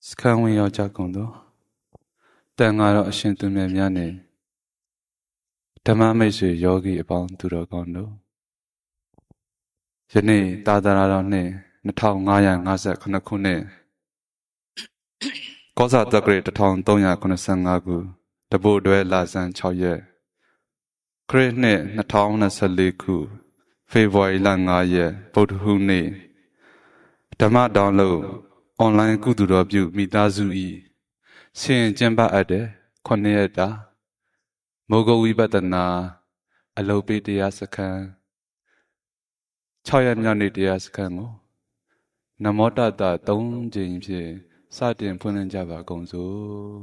စခန်းဝင်ရောက်ကြကုန်သောတန်ဃာတော်အရှင်သူမြတ်များနှင့်ဓမ္မမိတ်ဆွေယောဂီအပေါင်းသူတော်ကောင်းတို့ယနေ့သာသနာတော်နှင့်2558ခုနှစ်ကောဇာတက္ကရာ1385ခုတပို့တွဲလဆန်း6ရက်ခရစ်နှစ်2024ခုဖေဖော်ဝါရီလ5ရက်ဗုဒ္ဓဟူးနေ့ဓမ္မဒေါင်းလို့အွန်လိုင်းကုသိုလ်တော်ပြုမိသားစု၏ဆင်ကျင်းပအပ်တဲ့9ရက်တာမိုးကုတ်ဝိပဿနာအလုပ်ပေးတရားစခန်း6ရက်မြောက်နေ့တရားစခန်းကိုနမောတတ3ကြိမ်ဖြင့်စတင်ဖွင့်လှစ်ကြပါကုန်စို့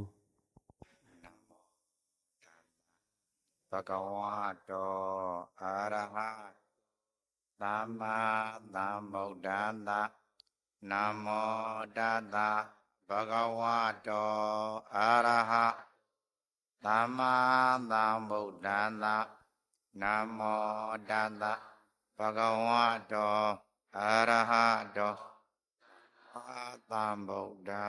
ဘဂဝါတောအာရဟံသမ္မာသမ္ဗုဒ္ဓံနမောတတဘဂဝါတောအာရဟံသမ္မာသမ္ဗုဒ္ဓံနမောတတဘဂဝါတောအာရဟတောသမ္ဗုဒ္ဓံ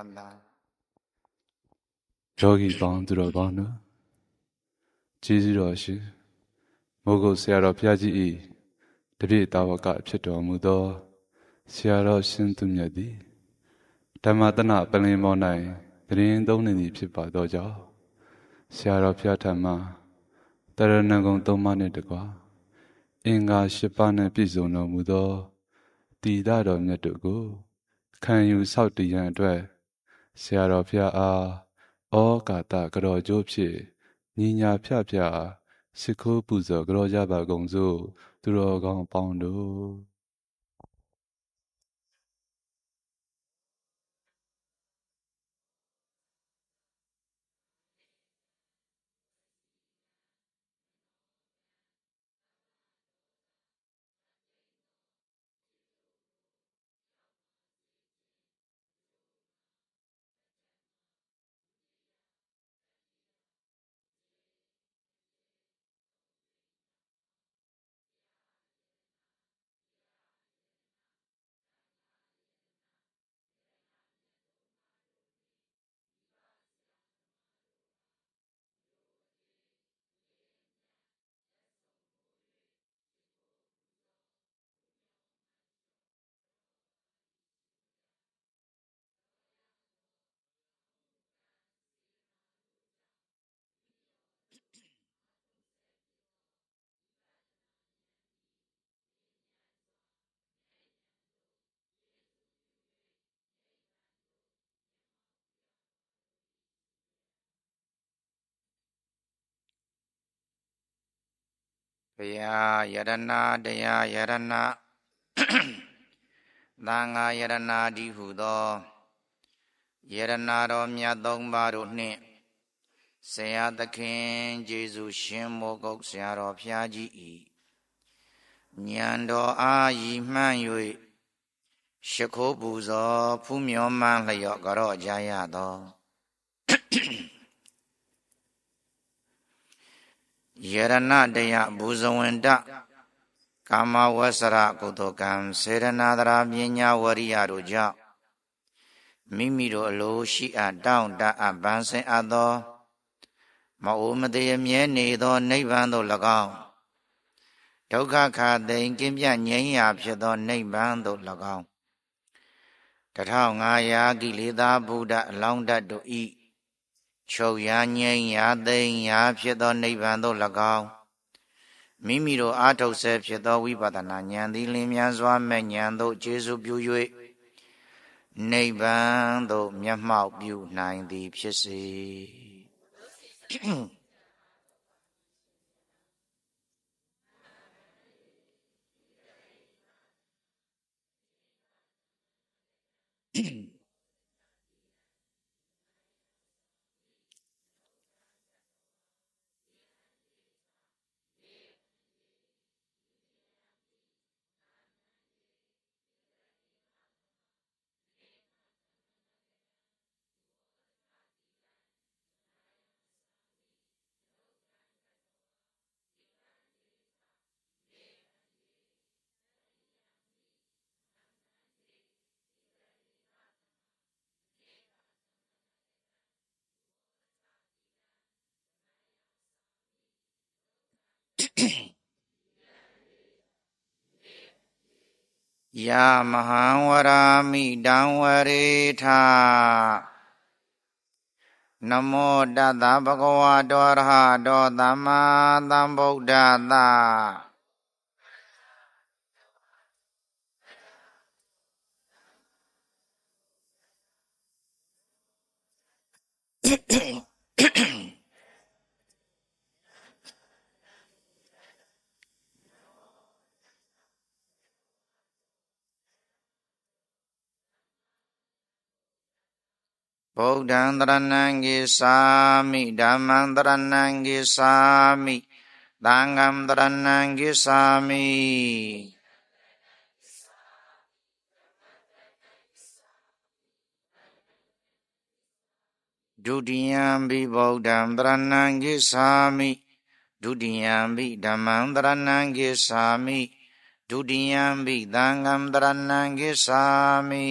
ယောဂီပေါင်းသူတော်ကောင်းတို့ကျေးဇူးတော်ရှင်မိုးကုတ်ဆရာတော်ဘုရားကြီး၏တပည့်တာဝကဖြစ်တော်မူသောဆရာတော်ရှင်သူမြတ်သည်ဓမ္မတနပလင်ပေါ်၌သတင်းသုံးနေသည်ဖြစ်ပါသောကြောင့်ဆရာတော်ဘုရားထံမှတရဏဂုံ3ပါးနှင့်တကွအင်္ဂါ10ပါးနှင့်ပြည့်စုံတော်မူသောတည်တတော်မြတ်တို့ကိုခံယူဆောက်တည်ရန်အတွက်ဆရာတော်ဘုရားအားဩကာသကတော်ကျိုးဖြင့်ညီညာဖြဖြစစ်ခိုးပူဇော်ကြောကြပါကုန်စို့သူတော်ကောင်းပေါင်းတို့ဘုရားယရဏတရားယရဏသံဃာယရဏတိဟုသောယရဏတော်မြတ်သုံးပါးတို့နှင့်ဆရာသခင်ကျေးဇူးရှင်မိုးကုတ်ဆရာတော်ဘုရားကြီး၏ဉာဏ်တော်အားရည်မှန်း၍ရှိခိုးပူဇော်ဖူးမြော်မှန်းလျော့ကြော့ကြရသောယရဏတရားဘူဇဝန္တကာမဝဆရကုသိုလ်ကံစေရနာတရာပညာဝရိယတို့ကြောင့်မိမိတို့အလိုရှိအပ်တောင့်တအပ်ပန်းစင်အပ်သောမအိုမသေးမြဲနေသောနိဗ္ဗာန်သို့၎င်းဒုက္ခခါသိမ်ကင်းပြငြိမ်းရာဖြစ်သောနိဗ္ဗာန်သို့၎င်း1500ကိလေသာဗုဒ္ဓအလောင်းတတ်တို့ဤချုပ်ရာငြိမ်းရာသိမ်ရာဖြစ်သောနိဗ္ဗာန်သို့၎င်းမိမိတို့အာထုတ်ဆဲဖြစ်သောဝိပဿနာဉာဏ်သည်လင်းမြန်စွာမဲ့ဉာဏ်သို့ကျေစုပြု၍နိဗ္ဗာန်သို့မျက်မှောက်ပြုနိုင်သည်ဖြစ်စေยามหังวรามิดังวเรธานโมตัสสะภะคะวะโตอะระหะโตสัมมาสัมพุทธัสสะဗုဒ္ဓံတရဏံဂိသာမိဓမ္မံတရဏံဂိသာမိသံဃံတရဏံဂိသာမိဒုတိယံဘိဗုဒ္ဓံတရဏံဂိသာမိဒုတိယံဘိဓမ္မံတရဏံဂိသာမိဒုတိယံဘိသံဃံတရဏံဂိသာမိ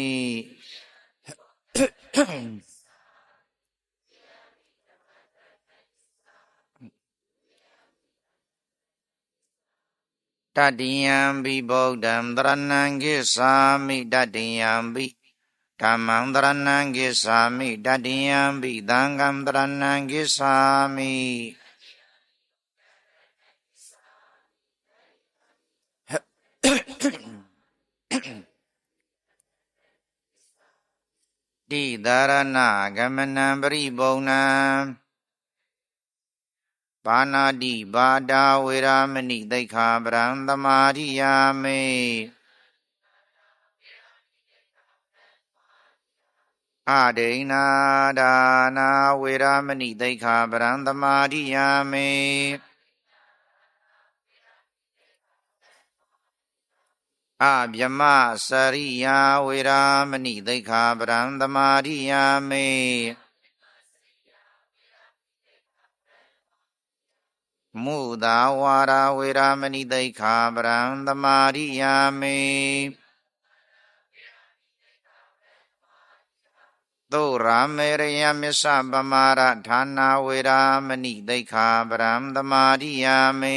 တတိယံဘိဗုဒ္ဓံတရဏံဂိသာမိတတိယံဘိဓမ္မံတရဏံဂိသာမိတတိယံဘိသံဃံတရဏံဂိသာမိတိသာရဏဂမနံပရိပုံဏံပါဏာတိပါဒာဝေရမဏိသိက္ခာပရံသမာရိယာမိအဒိဏာဒါနာဝေရမဏိသိက္ခာပရံသမာရိယာမိအဗျမစရိယာဝေရမဏိသိက္ခာပရံသမာရိယာမိမုသာဝါရဝေရမဏိသိက္ခာပရံသမာရိယာမိသုရာမေရယမစ္စပမာရဌာနာဝေရမဏိသိက္ခာပရံသမာရိယာမိ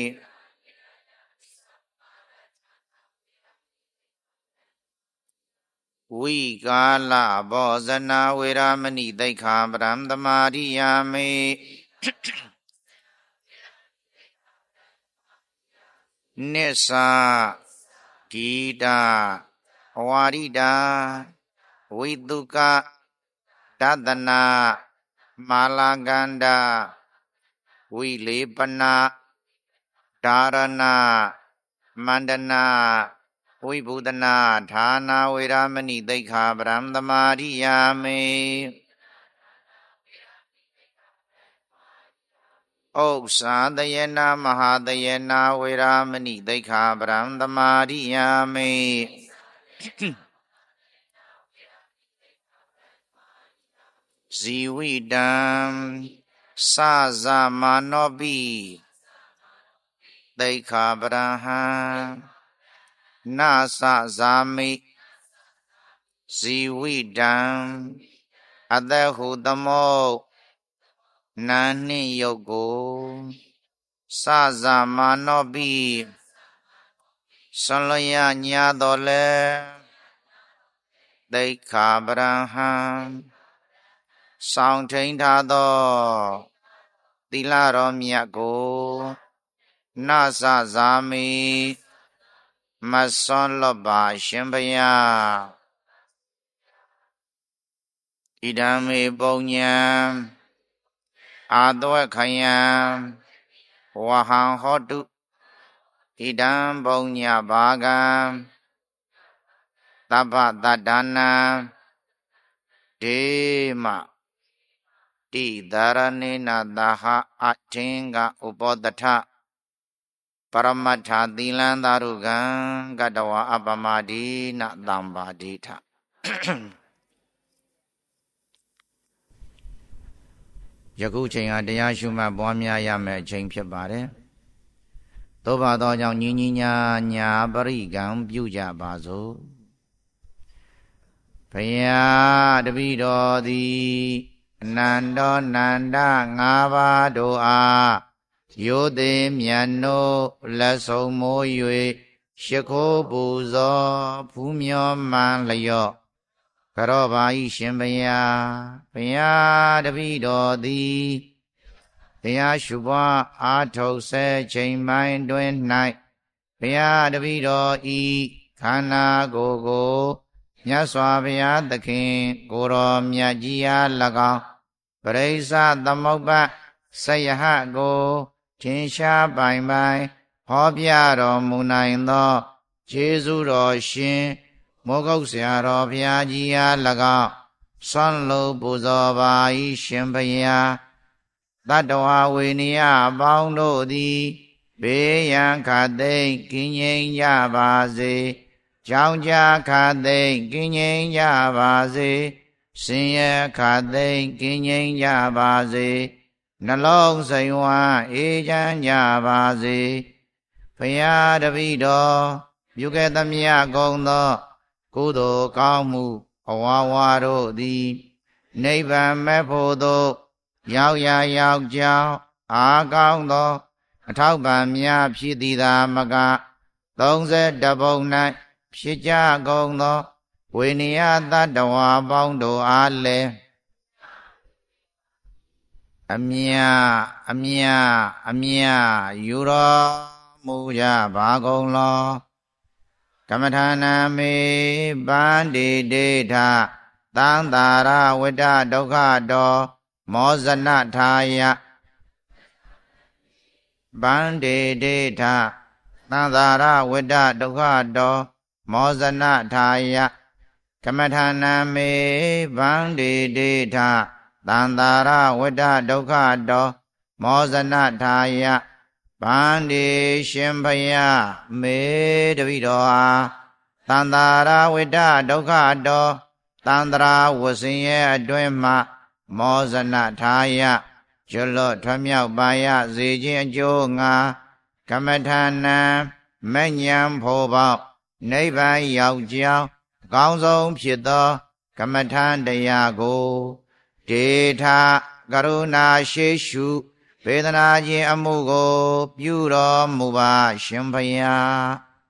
ဝိကာလဘောဇနာဝေရမဏိသိက္ခာပရံသမာရိယာမိနိစ္စဂီတာဝါရိတာဝိတုကတသနာမာလာကန္ဒဝိလေပနာဓာရဏမန္တနာဝိဘုဒနာဌာနာဝေရမဏိသိက္ခာပရံသမာရိယာမိဥ္စာတယနာမဟာတယနာဝေရမဏိသိက္ခာပရံသမာရိယာမိဇီဝိတံသဇမာနောပိသိက္ခာပရဟံနာသဇာမိဇီဝိတံအတဟုတမောနာနှင့်ယုတ်ကိုသဇမာနောပိဆွန်လျညာတော်လဲသိက္ခာပရဟံဆောင်ထိန်ထားသောသီလတော်မြတ်ကိုနာသဇာမိမဆွန်လွတ်ပါရှင်ဘုရားဣဒံမေပုံညံအာတဝခယံဝဟံဟောတုဣဒံပုံညဘာဂံသဗ္ဗတတ္တနာဒေမတိဒါရဏေနသဟအထင်္ဂဥပောတထပရမတ္ထသီလံသာရုကံကတဝအပမတိနသံပါတိထယခုချိန်ဟာတရားရှုမှတ်ပွားများရမယ့်အချိန်ဖြစ်ပါတယ်သို့ပါသောကြောင့်ညီညီညာညာပရိကံပြုကြပါစို့ဘုရားတပည့်တော်သည်အနန္တောနန္ဒ၅ပါးတို့အားယောသေးမြတ်နို့လက်ဆုံးမိုး၍ရှိခိုးပူဇော်ဖူးမြော်မှန်လျော့ကရောပါဤရှင်ဘုရားတပည့်တော်သည်တရားရှုပွားအားထုတ်ဆဲချိန်ပိုင်းတွင်၌ဘုရားတပည့်တော်ဤခန္ဓာကိုယ်ကိုမြတ်စွာဘုရားသခင်ကိုယ်တော်မြတ်ကြီးအား၎င်းပရိစ္ဆသမုပ္ပါဆယဟကိုထင်ရှားပိုင်ဟောပြတော်မူနိုင်သောကျေးဇူးတော်ရှင်မောဂုတ်ဆရာတော်ဘုရားကြီးအား၎င်းဆွမ်းလို့ပူဇော်ပါ၏ရှင်ဘုရားတတ္တဝါဝေနည်းအပေါင်းတို့သည်ဘေးရန်ခတ်သိမ်းကင်းငြိမ်းကြပါစေကြောင်းကြခတ်သိမ်းကင်းငြိမ်းကြပါစေဆင်းရဲခတ်သိမ်းကင်းငြိမ်းကြပါစေနှလုံးစိမ်ဝမ်းအေးချမ်းကြပါစေဘုရားတပည့်တော်ပြုခဲ့သမျှကုန်သောကုသိုလ်ကောင်းမှုအဝါဝါတို့သည်နိဗ္ဗာန်မဲ့ဖို့သို့ရောက်ကြောင်းအားကောင်းသောအထောက်ပံ့များဖြစ်သည်သာမက32ပုံ၌ဖြစ်ကြကုန်သောဝိနည်းတတ္တဝါပေါင်းတို့အားလည်းအမြယူတော်မူကြပါကုန်လောကမ္မထာနာမေပန္တိဒေထသံသာရဝိတ္တဒုက္ခတောမောဇနထာယပန္တိဒေထသံသာရဝိတ္တဒုက္ခတောမောဇနထာယကမ္မထာနာမေပန္တိဒေထသံသာရဝိတ္တဒုက္ခတောမောဇနထာယဗန္တိရှင်ဘုရားမေတပည့်တော်အားသံသာရဝိတ္တဒုက္ခတောသန္တရာဝဆင်းရဲအတွင်းမှမောဇနထာယကျွလွတ်ထွမြောက်ပါရစေခြင်းအကျိုးငါကမ္မထာနံမဉ္ဇဉ်ဖို့ပေါက်နိဗ္ဗာန်ရောက်ကြောင်းအကောင်းဆုံးဖြစ်သောကမ္မထာတရားကိုဒေထကရုဏာရှိရှုဝေဒနာခြင်းအမှုကိုပြုတော်မူပါရှင်ဘုရား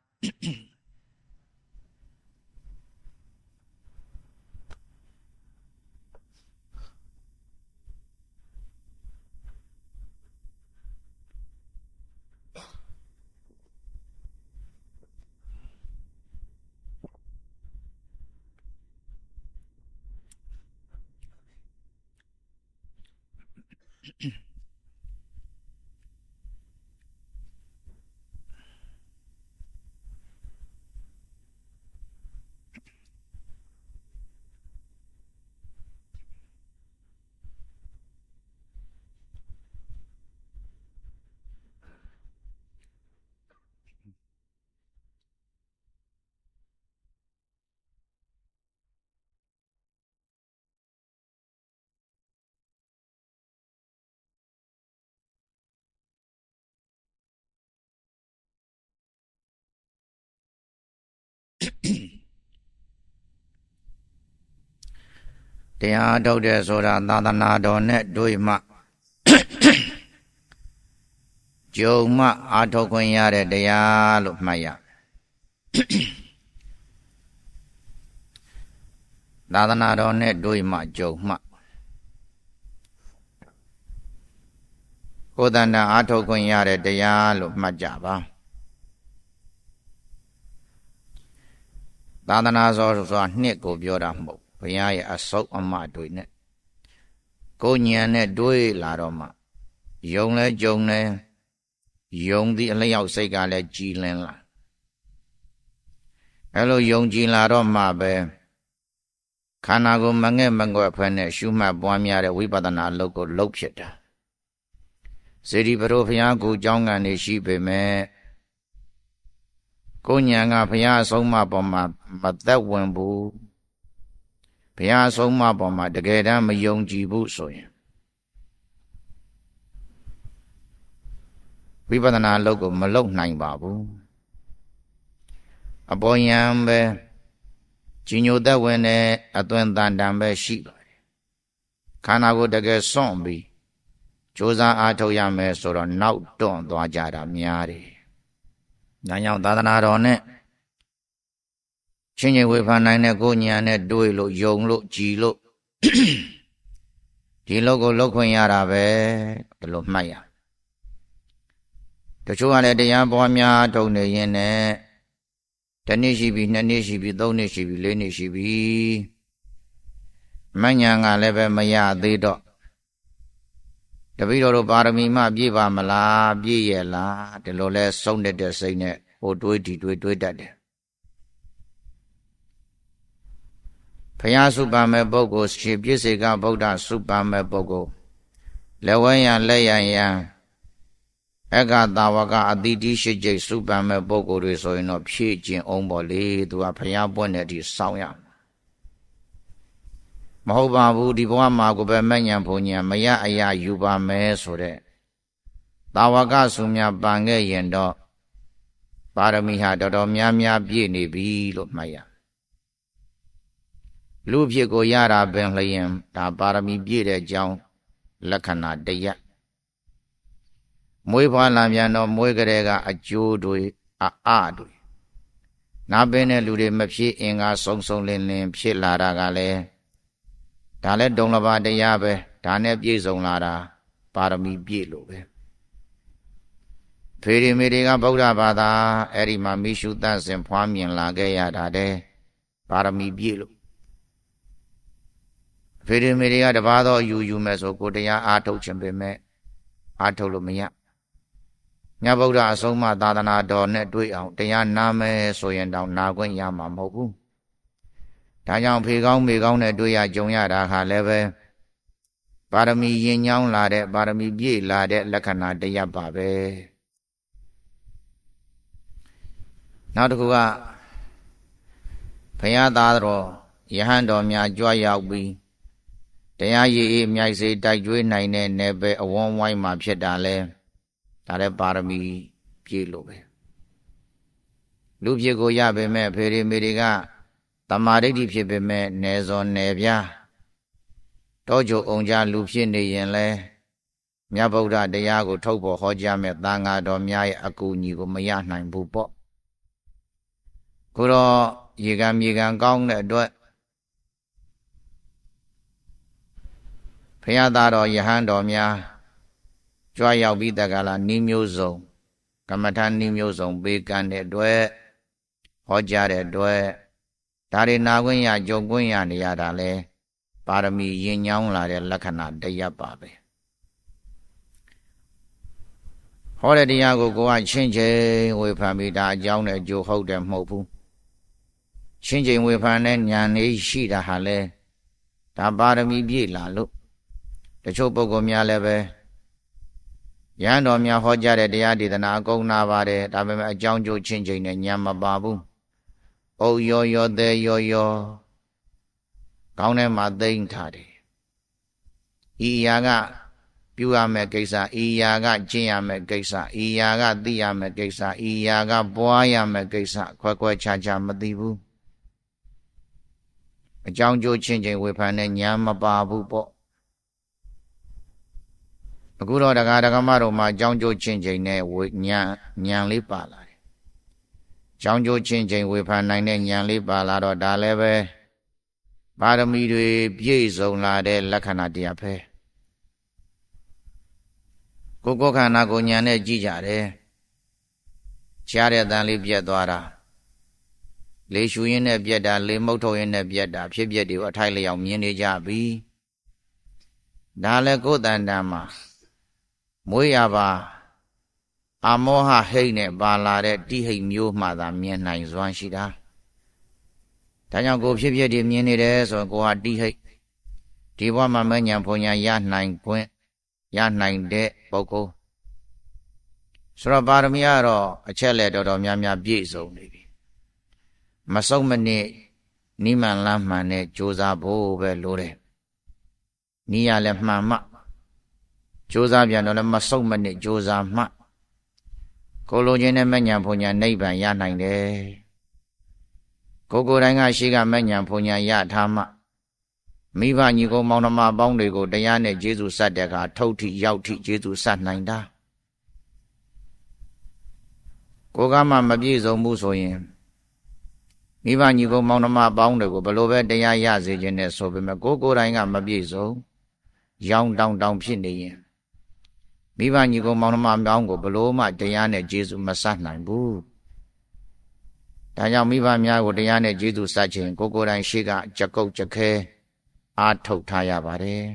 တရားထုတ်တဲ့ဆိုတာသာသနာတော်နဲ့တွေ့မှကြုံမှအားထုတ်ခွင့်ရတဲ့တရားလို့မှတ်ရသာသနာတော်နဲ့တွေ့မှကြုံမှကိုယ်တဏ္ဍအားထုတ်ခွင့်ရတဲ့တရားလို့မှတ်ကြပါသာသနာတော်ဆိုတာနှစ်ကိုပြောတာမဟုတ်ဘုရားရဲ့အစုပ်အမတွေနဲ့ကိုဉာဏ်နဲ့တွေးလာတော့မှယုံလဲကြုံလဲယုံသည့်အလျောက်စိတ်ကလည်းကြည်လင်လာအဲလိုယုံကြည်လာတော့မှပဲခန္ဓာကိုယ်မငဲ့မငွက်ဖက်နဲ့ရှုမှတ်ပွားများတဲ့ဝိပဿနာအလုပ်ကိုလုပ်ဖြစ်တာစေတီပရောဘုရားကိုကြောင်းကနေရှိပေမဲ့ကိုဉာဏ်ကဘုရားအဆုံးအမပေါ်မှာမသက်ဝင်ဘူးဘုရားအဆုံးအမပေါ်မှာတကယ်တမ်းမယုံကြည်ဘူးဆိုရင်ဝိပဿနာအလုပ်ကိုမလုပ်နိုင်ပါဘူးအပေါ်ယံပဲကြီးညိုသက်ဝင်တဲ့အသွင်တန်တန်ပဲရှိပါတယ်ခန္ဓာကိုယ်တကယ်စွန့်ပြီးကြိုးစားအားထုတ်ရမယ်ဆိုတော့နောက်တွန့်သွားကြတာများတယ်။ဒါကြောင့်သာသနာတော်နဲ့ချင်းချင်းဝေဖန်နိုင်တဲ့ကိုယ်ဉာဏ်နဲ့တွေးလို့ယုံလို့ကြည်လို့ဒီလောက်ကိုလောက်ခွင့်ရတာပဲဒီလိုမှတ်ရတချို့ကလည်းတရားပွားများထုတ်နေရင်နဲ့တစ်နှစ်ရှိပြီနှစ်နှစ်ရှိပြီသုံးနှစ်ရှိပြီလေးနှစ်ရှိပြီမဉ္ဇဏ်ကလည်းပဲမရသေးတော့တပည့်တော်တို့ပါရမီမှပြည့်ပါမလားပြည့်ရဲ့လားဒီလိုလဲဆုံးတဲ့စိတ်နဲ့ဟိုတွေးဒီတွေးတတ်တယ်ဘုရားစုပန်မဲ့ပုဂ္ဂိုလ်ရှင်ပြည့်စေကဗုဒ္ဓစုပန်မဲ့ပုဂ္ဂိုလ်လက်ဝဲရန်လက်ရန်ရန်အက္ခတာဝကအတိတိရှိကျိတ်စုပန်မဲ့ပုဂ္ဂိုလ်တွေဆိုရင်တော့ဖြည့်ကျင်အောင်ပေါ့လေသူကဘုရားပွင့်တဲ့အထိစောင့်ရမဟုတ်ပါဘူးဒီဘဝမှာကိုပဲမဲ့ညာဘုံညာမရအရာယူပါမယ်ဆိုတဲ့တာဝကစုများပန်ခဲ့ရင်တော့ပါရမီဟာတော်တော်များများပြည့်နေပြီလို့မှတ်ရလူဖြစ်ကိုရတာပင်လျင်ဒါပါရမီပြည့်တဲ့အကြောင်းလက္ခဏာတရက်မွေးဖွားလာပြန်တော့မွေးကလေးကအကျိုးတွေတွေနာပင်တဲ့လူတွေမဖြစ်အင်္ဂါစုံလင်းဖြစ်လာတာကလည်းဒါလည်းဒုံလဘတရားပဲဒါနဲ့ပြည့်စုံလာတာပါရမီပြည့်လို့ပဲဖေရီမေတွေကဗုဒ္ဓဘာသာအဲ့ဒီမှာမိရှုသတ်စဉ်ဖွားမြင်လာခဲ့ရတာတဲ့ပါရမီပြည့်လို့ဖေရီမေတွေကတပါးသောယူမယ်ဆိုကိုတရားအားထုတ်ခြင်းပဲမဲ့အားထုတ်လို့မရမြတ်ဗုဒ္ဓအဆုံးအမသာသနာတော်နဲ့တွေ့အောင်တရားနာမယ်ဆိုရင်တောင်နာခွင့်ရမှာမဟုတ်ဘူးဒါကြောင့်ဖေကောင်းမေကောင်းနဲ့တွေ့ရကြုံရတာခါလည်းပဲပါရမီရင်ညောင်းလာတဲ့ပါရမီပြည့်လာတဲ့လက္ခဏာတရပ်ပါပဲနောက်တစ်ခုကဘုရားသားတော်ယဟန်တော်များကြွရောက်ပြီးတရားရည်အမြိုက်စေတိုက်ကျွေးနိုင်တဲ့နယ်ပယ်အဝန်းဝိုင်းမှာဖြစ်တာလဲဒါလည်းပါရမီပြည့်လို့ပဲလူဖြစ်ကိုရပေမဲ့ဖေရီမေတွေကတမာဒိဋ္ဌိဖြစ်ပေမဲ့နယ်ဇော်နယ်ပြားတောကြုံအောင်ကြလူဖြစ်နေရင်လဲမြတ်ဗုဒ္ဓတရားကိုထုတ်ဖို့ဟောကြားမဲ့သံဃာတော်များရဲ့အကူအညီကိုမရနိုင်ဘူးပေါ့ခုတော့ရေကံမြေကံကောင်းတဲ့အတွက်ဘုရားသားတော်ယဟန်တော်များကြွရောက်ပြီးတက္ကလာနိမျိုးစုံကမ္မထာနိမျိုးစုံပေးကမ်းတဲ့အတွက်ဟောကြားတဲ့အတွက်ဒါတွေနာခွင့်ရကြုံခွင့်ရနေရတာလဲပါရမီရင်ညောင်းလာတဲ့လက္ခဏာတရပ်ပါပဲဟောတဲ့တရားကိုကချင်းချင်းဝေဖန်ပြီးဒါအကြောင်းနဲ့အကျိုးဟုတ်တယ်မဟုတ်ဘူးချင်းချင်းဝေဖန်တဲ့ဉာဏ်လေးရှိတာဟာလဲဒါပါရမီပြည့်လာလို့တချို့ပုဂ္ဂိုလ်များလည်းပဲရဟန်းတော်များဟောကြားတဲ့တရားဒေသနာအကုန်နာပါတယ်ဒါပေမဲ့အကြောင်းကျိုးချင်းချင်းနဲ့ဉာဏ်မပါဘူး။အုပ်ရောသေးရောကောင်းထဲမှာသိမ့်ထားတယ်။ဤအရာကပြုရမယ့်ကိစ္စဤအရာကကျင့်ရမယ့်ကိစ္စဤအရာကသိရမယ့်ကိစ္စဤအရာကပွားရမယ့်ကိစ္စခွဲခြားမသိဘူး။အကြောင်းကျိုးချင်းချင်းဝေဖန်တဲ့ဉာဏ်မပါဘူးပေါ့။အခုတော့ဒကာဒကမတို့မှာကြောင်းကျိုးချင်းချင်းနဲ့ဉာဏ်လေးပါလာတယ်။ကြောင်းကျိုးချင်းချင်းဝေဖန်နိုင်တဲ့ဉာဏ်လေးပါလာတော့ဒါလည်းပဲပါရမီတွေပြည့်စုံလာတဲ့လက္ခဏာတရားပဲ။ကိုခန္ဓာကိုဉာဏ်နဲ့ကြည့်ကြတယ်။ကြားတဲ့အတန်လေးပြတ်သွားတာ။လေရှူရင်းနဲ့ပြတ်တာလေမုတ်ထုတ်ရင်းနဲ့ပြတ်တာဖြစ်ပျက်တွေကိုအထိုက်လျောက်မြင်နေကြပြီ။ဒါလည်းကိုယ်တန်တန်မှာမွေးရပါအမောဟဟိတ်နဲ့ပါလာတဲ့တိဟိတ်မျိုးမှသာမြင်နိုင်စွမ်းရှိတာဒါကြောင့်ကိုဖြစ်ဖြစ်ဒီမြင်နေတယ်ဆိုရင်ကိုဟာတိဟိတ်ဒီဘဝမှာမဉ္ဇဉ်ဘုံညာရနိုင်ခွင့်ရနိုင်တဲ့ပုဂ္ဂိုလ်ဆိုတော့ပါရမီကတော့အချက်လက်တော်တော်များများပြည့်စုံနေပြီမစုံမနစ်နိမန်လမ်းမှန်နဲ့ကြိုးစားဖို့ပဲလိုတယ်နီးရလည်းမှန်မှကြိုးစားပြန်တော့လည်းမစုံမနစ်ကြိုးစားမှကိုလိုချင်တဲ့မဉ္ဇဉ်ဘုံညာနိဗ္ဗာန်ရနိုင်တယ်ကိုယ်တိုင်ကရှိကမဉ္ဇဉ်ဘုံညာရထားမှမိဘညီကိုမောင်နှမပေါင်းတွေကိုတရားနဲ့ကျေးဇူးဆက်တဲ့အခါထုတ်ထိရောက်ထိကျေးဇူးဆက်နိုင်တာကိုကမှမပြည့်စုံဘူးဆိုရင်မိဘညီကိုမောင်နှမပေါင်းတွေကိုဘလို့ပဲတရားရစေခြင်းနဲ့ဆိုပေမဲ့ကိုယ်တိုင်ကမပြည့်စုံရောင်တောင်ဖြစ်နေရင်မိဘညီကိုမောင်နှမပေါင်းကိုဘလို့မှတရားနဲ့ကျေးဇူးမဆက်နိုင်ဘူးဒါကြောင့်မိဘများကိုတရားနဲ့ကျေးဇူးဆက်ခြင်းကိုယ်တိုင်ရှိကကြကုတ်ကြခဲအားထုတ်ထားရပါတယ်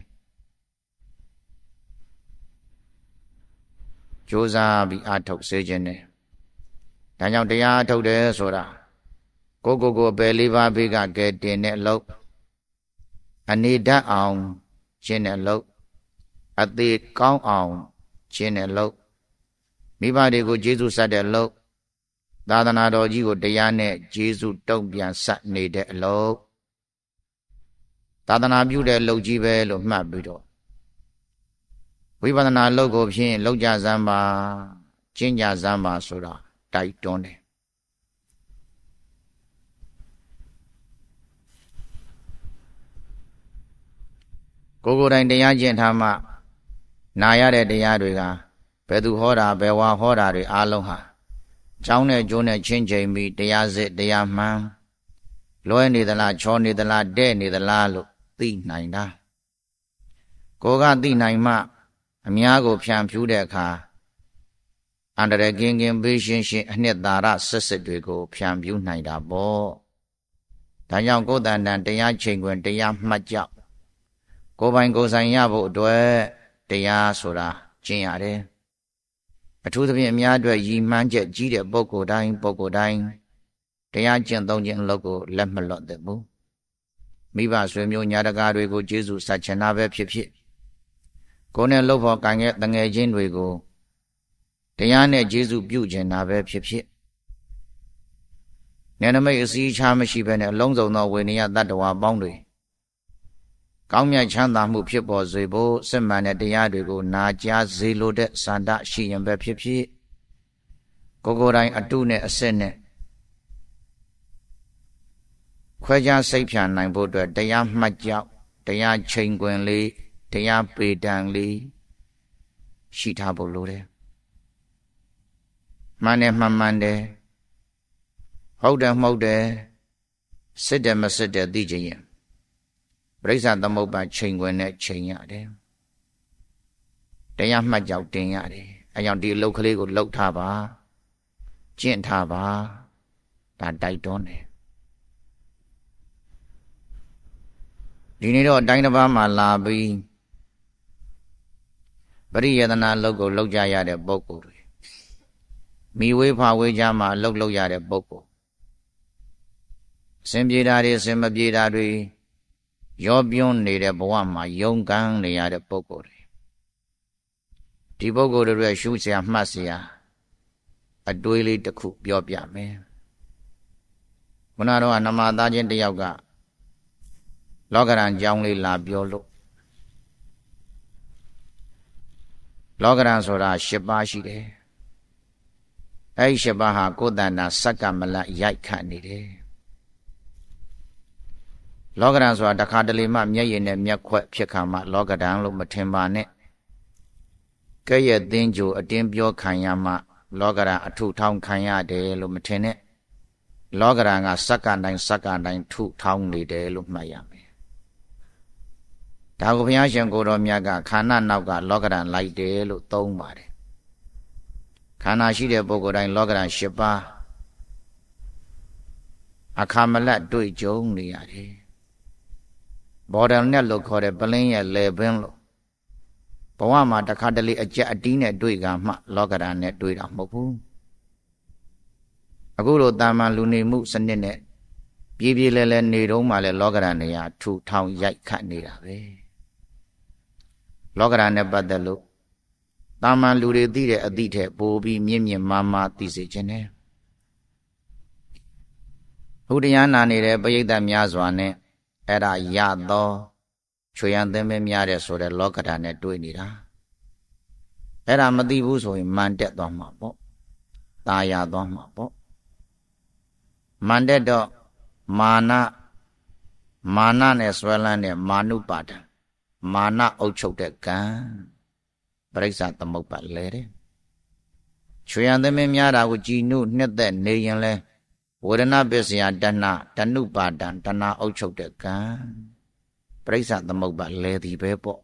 ကြိုးစားပြီးအားထုတ်စေခြင်းနဲ့ဒါကြောင့်တရားထုတ်တယ်ဆိုတာကိုယ်ပဲလေးပါးဘေးကကဲတင်တဲ့အလုပ်အနေတတ်အောင်ခြင်းတဲ့အလုပ်အသေးကောင်းအောင်ခြင်းတဲ့အလုပ်မိဘတွေကိုကျေးဇူးဆက်တဲ့အလုပ်သာသနာတော်ကြီးကိုတရားနဲ့ကျေးဇူးတုံ့ပြန်ဆက်နေတဲ့အလုပ်သာသနာပြုတဲ့အလုပ်ကြီးပဲလို့မှတ်ပြီးတော့ဝိပဿနာအလုပ်ကိုဖြင့်လောက်ကြစမ်းပါကျင့်ကြစမ်းပါဆိုတာတိုက်တွန်းတယ်ကိုယ်တိုင်တရားကျင့်ထားမှနာရတဲ့တရားတွေကဘယ်သူဟောတာဘယ်ဝါဟောတာတွေအားလုံးဟာကျောင်းနဲ့ကျိုးနဲ့ချင်းချိန်ပြီးတရားစစ်တရားမှန်လွဲနေသလားချောနေသလားတဲ့နေသလားလို့သိနိုင်တာကိုကသိနိုင်မှအများကိုဖြန့်ဖြူးတဲ့အခါအန္တရာယ်ကင်းဘေးရှင်းအနှစ်သာရဆက်ဆက်တွေကိုဖြန့်ဖြူးနိုင်တာပေါ့ဒါကြောင့်ကိုယ်တန်တန်တရားချိန်ခွင်တရားမှတ်ကြောက်ကိုယ်ပိုင်ကိုယ်ဆိုင်ရဖို့အတွက်တရားဆိုတာကျင့်ရတယ်အထူးသဖြင့်အများအတွက်ရည်မှန်းချက်ကြီးတဲ့ပုဂ္ဂိုလ်တိုင်းတရားကျင့်သုံးခြင်းအလုပ်ကိုလက်မလွတ်သင့်ဘူးမိဘဆွေမျိုးညာတကာတွေကိုကျေးဇူးဆက်ချင်တာပဲဖြစ်ဖြစ်ကိုယ်နဲ့လှုပ်ဖို့ကံရဲ့တငယ်ချင်းတွေကိုတရားနဲ့ကျေးဇူးပြုချင်တာပဲဖြစ်ဖြစ်ဉာဏ်မိတ်အစည်းချမရှိဘဲနဲ့အလုံးစုံသောဝိနည်းတတ္တဝါပေါင်းတွေကောင်းမြတ်ချမ်းသာမှုဖြစ်ပေါ်စေဖို့စစ်မှန်တဲ့တရားတွေကိုနာကြားစေလိုတဲ့ဆန္ဒရှိရင်ပဲဖြစ်ဖြစ်ကိုယ်တိုင်အတုနဲ့အစစ်နဲ့ခွဲခြားစိတ်ဖြာနိုင်ဖို့အတွက်တရားမှတ်ကြောက်တရားချိန်ခွင်လေးတရားပေတံလေးရှိထားဖို့လိုတယ်မှန်တယ်မှန်တယ်ဟုတ်တယ်မဟုတ်တယ်စစ်တယ်မစစ်တယ်သိခြင်းရင်ပရိစ္ဆာသမုပ္ပါချိန်ခွင်နဲ့ချိန်ရတယ်တရားမှတ်ကြောက်တင်ရတယ်အဲကြောင့်ဒီအလုပ်ကလေးကိုလှုပ်ထားပါကျင့်ထားပါဒါတိုက်တွန်းတယ်ဒီနေ့တော့အတိုင်းတစ်ပါးမှာလာပြီးပရိယတနာလုပ်ကိုလုပ်ကြရတဲ့ပုဂ္ဂိုလ်တွေမိဝေးဖဝေးကြမှာလုပ်ရတဲ့ပုဂ္ဂိုလ်စင်ပြေတာတွေစင်မပြေတာတွေရောပြွန်းနေတဲ့ဘဝမှာယုံကန်းနေရတဲ့ပုဂ္ဂိုလ်တွေဒီပုဂ္ဂိုလ်တွေရဲ့ရှုเสียမှတ်เสียအတွေးလေးတစ်ခုပြောပြမယ်ခုနတော့နမသားချင်းတယောက်ကလောကရန်ကြောင်းလေးလာပြောလို့လောကရန်ဆိုတာ10ပါးရှိတယ်အဲဒီ10ပါးဟာကိုယ်တဏ္ဍာစက္ကမလရိုက်ခတ်နေတယ်လောကရန်ဆိုတာတခါတလေမှမျက်ရည်နဲ့မျက်ခွက်ဖြစ်ခါမှလောကရန်လို့မထင်ပါနဲ့ကဲ့ရဲ့သင်းကြိုအတင်းပြောခံရမှလောကရန်အထုထောင်းခံရတယ်လို့မထင်နဲ့လောကရန်ကစက္ကန့်တိုင်းထုထောင်းနေတယ်လို့မှတ်ရမယ်ဒါကိုဘုရားရှင်ကိုယ်တော်မြတ်ကခန္ဓာနောက်ကလောကရန်လိုက်တယ်လို့သုံးပါတယ်ခန္ဓာရှိတဲ့ပုဂ္ဂိုလ်တိုင်းလောကရန်10ပါးအခါမလတ်တွေ့ကြုံနေရတယ်ဘော်ဒယ်နဲ့လို့ခေါ်တဲ့ပလင်းရဲ့လေပင်လို့ဘဝမှာတစ်ခါတလေအကြက်အတီးနဲ့တွေ့ကမှလောကရန်နဲ့တွေ့တာမဟုတ်ဘူးအခုလိုတာမန်လူနေမှုစနစ်နဲ့ပြေးလဲနေတော့မှလဲလောကရန်နေရာထူထောင်ရိုက်ခတ်နေတာပဲလောကရန်နဲ့ပတ်သက်လို့တာမန်လူတွေသိတဲ့အသည့်ထက်ပိုပြီးမြင့်မာသိစေခြင်းနဲ့ဘုရားနာနေတဲ့ပရိသတ်များစွာနဲ့အဲ့ဒါရသောချွေရန်သင်းမများတဲ့ဆိုတဲ့လောကဓာတ်နဲ့တွေ့နေတာအဲ့ဒါမသိဘူးဆိုရင်မန်တက်သွားမှာပေါ့ตาရသွားမှာပေါ့မန်တက်တော့မာနမာနနဲ့ဆွဲလန်းတဲ့မာနုပါဒံမာနအုပ်ချုပ်တဲ့ကံပရိစ္ဆသမုပ္ပါလဲတဲ့ချွေရန်သမင်းများတာကိုကြည်နုနှစ်သက်နေရင်လဲဝေဒနာပစ္စယတဏတဏုပါဒံတဏအုပ်ချုပ်တဲ့ကံပရိစ္ဆသမုပ္ပါလဲသည်ပဲပေါ့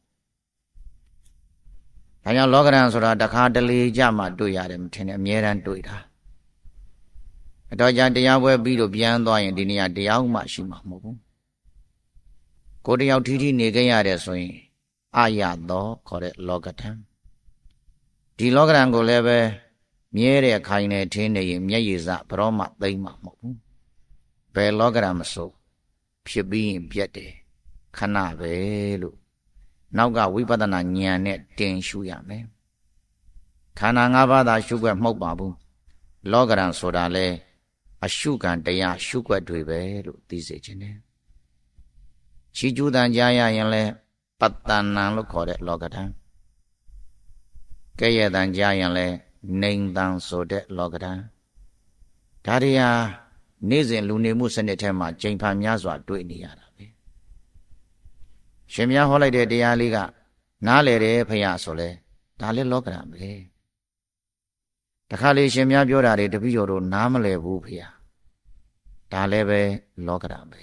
ဒါကြောင့်လောကရန်ဆိုတာတခါတလေကြမှတွေ့ရတယ်မထင်နဲ့အမြဲတမ်းတွေ့တာအတော်ကြာတရားပွဲပြီးလို့ပြန်သွားရင်ဒီနေ့ကတရားဥမှရှိမှာမဟုတ်ဘူးကိုယ်တယောက်ထီးထီးနေခဲ့ရတယ်ဆိုရင်အာရသောခေါ်တဲ့လောကထံဒီလောကရန်ကိုလည်းပဲမြဲတဲ့ခိုင်နေထင်းနေရင်မျက်ရည်စဘရောမှသိမ့်မှာမဟုတ်ဘူးဘယ်လောကရန်မဆိုဖြစ်ပြီးရင်ပြတ်တယ်ခဏပဲလို့နောက်ကဝိပဿနာဉာဏ်နဲ့တင်ရှုရမယ်ခန္ဓာ၅ပါးသာရှုွက်မဟုတ်ပါဘူးလောကရန်ဆိုတာလဲအရှုခံတရားရှုွက်တွေပဲလို့သိစေခြင်းနဲ့ချီကျူးတန်ကြားရရင်လဲပတ္တနံလို့ခေါ်တဲ့လောကထံကဲ့ရဲ့တန်ကြားရင်လဲနေတန်ဆိုတဲ့လောကထံဒါတွေဟာနေ့စဉ်လူနေမှုစနစ်ထဲမှာကြိမ်ဖန်များစွာတွေ့နေရတာပဲရှင်များဟောလိုက်တဲ့တရားလေးကနားလေတယ်ဖယားဆိုလဲဒါလည်းလောကရန်ပဲတခါလေရှင်များပြောတာတွေတပည့်တော်တို့နားမလည်ဘူးဖယားဒါလည်းပဲလောကရန်ပဲ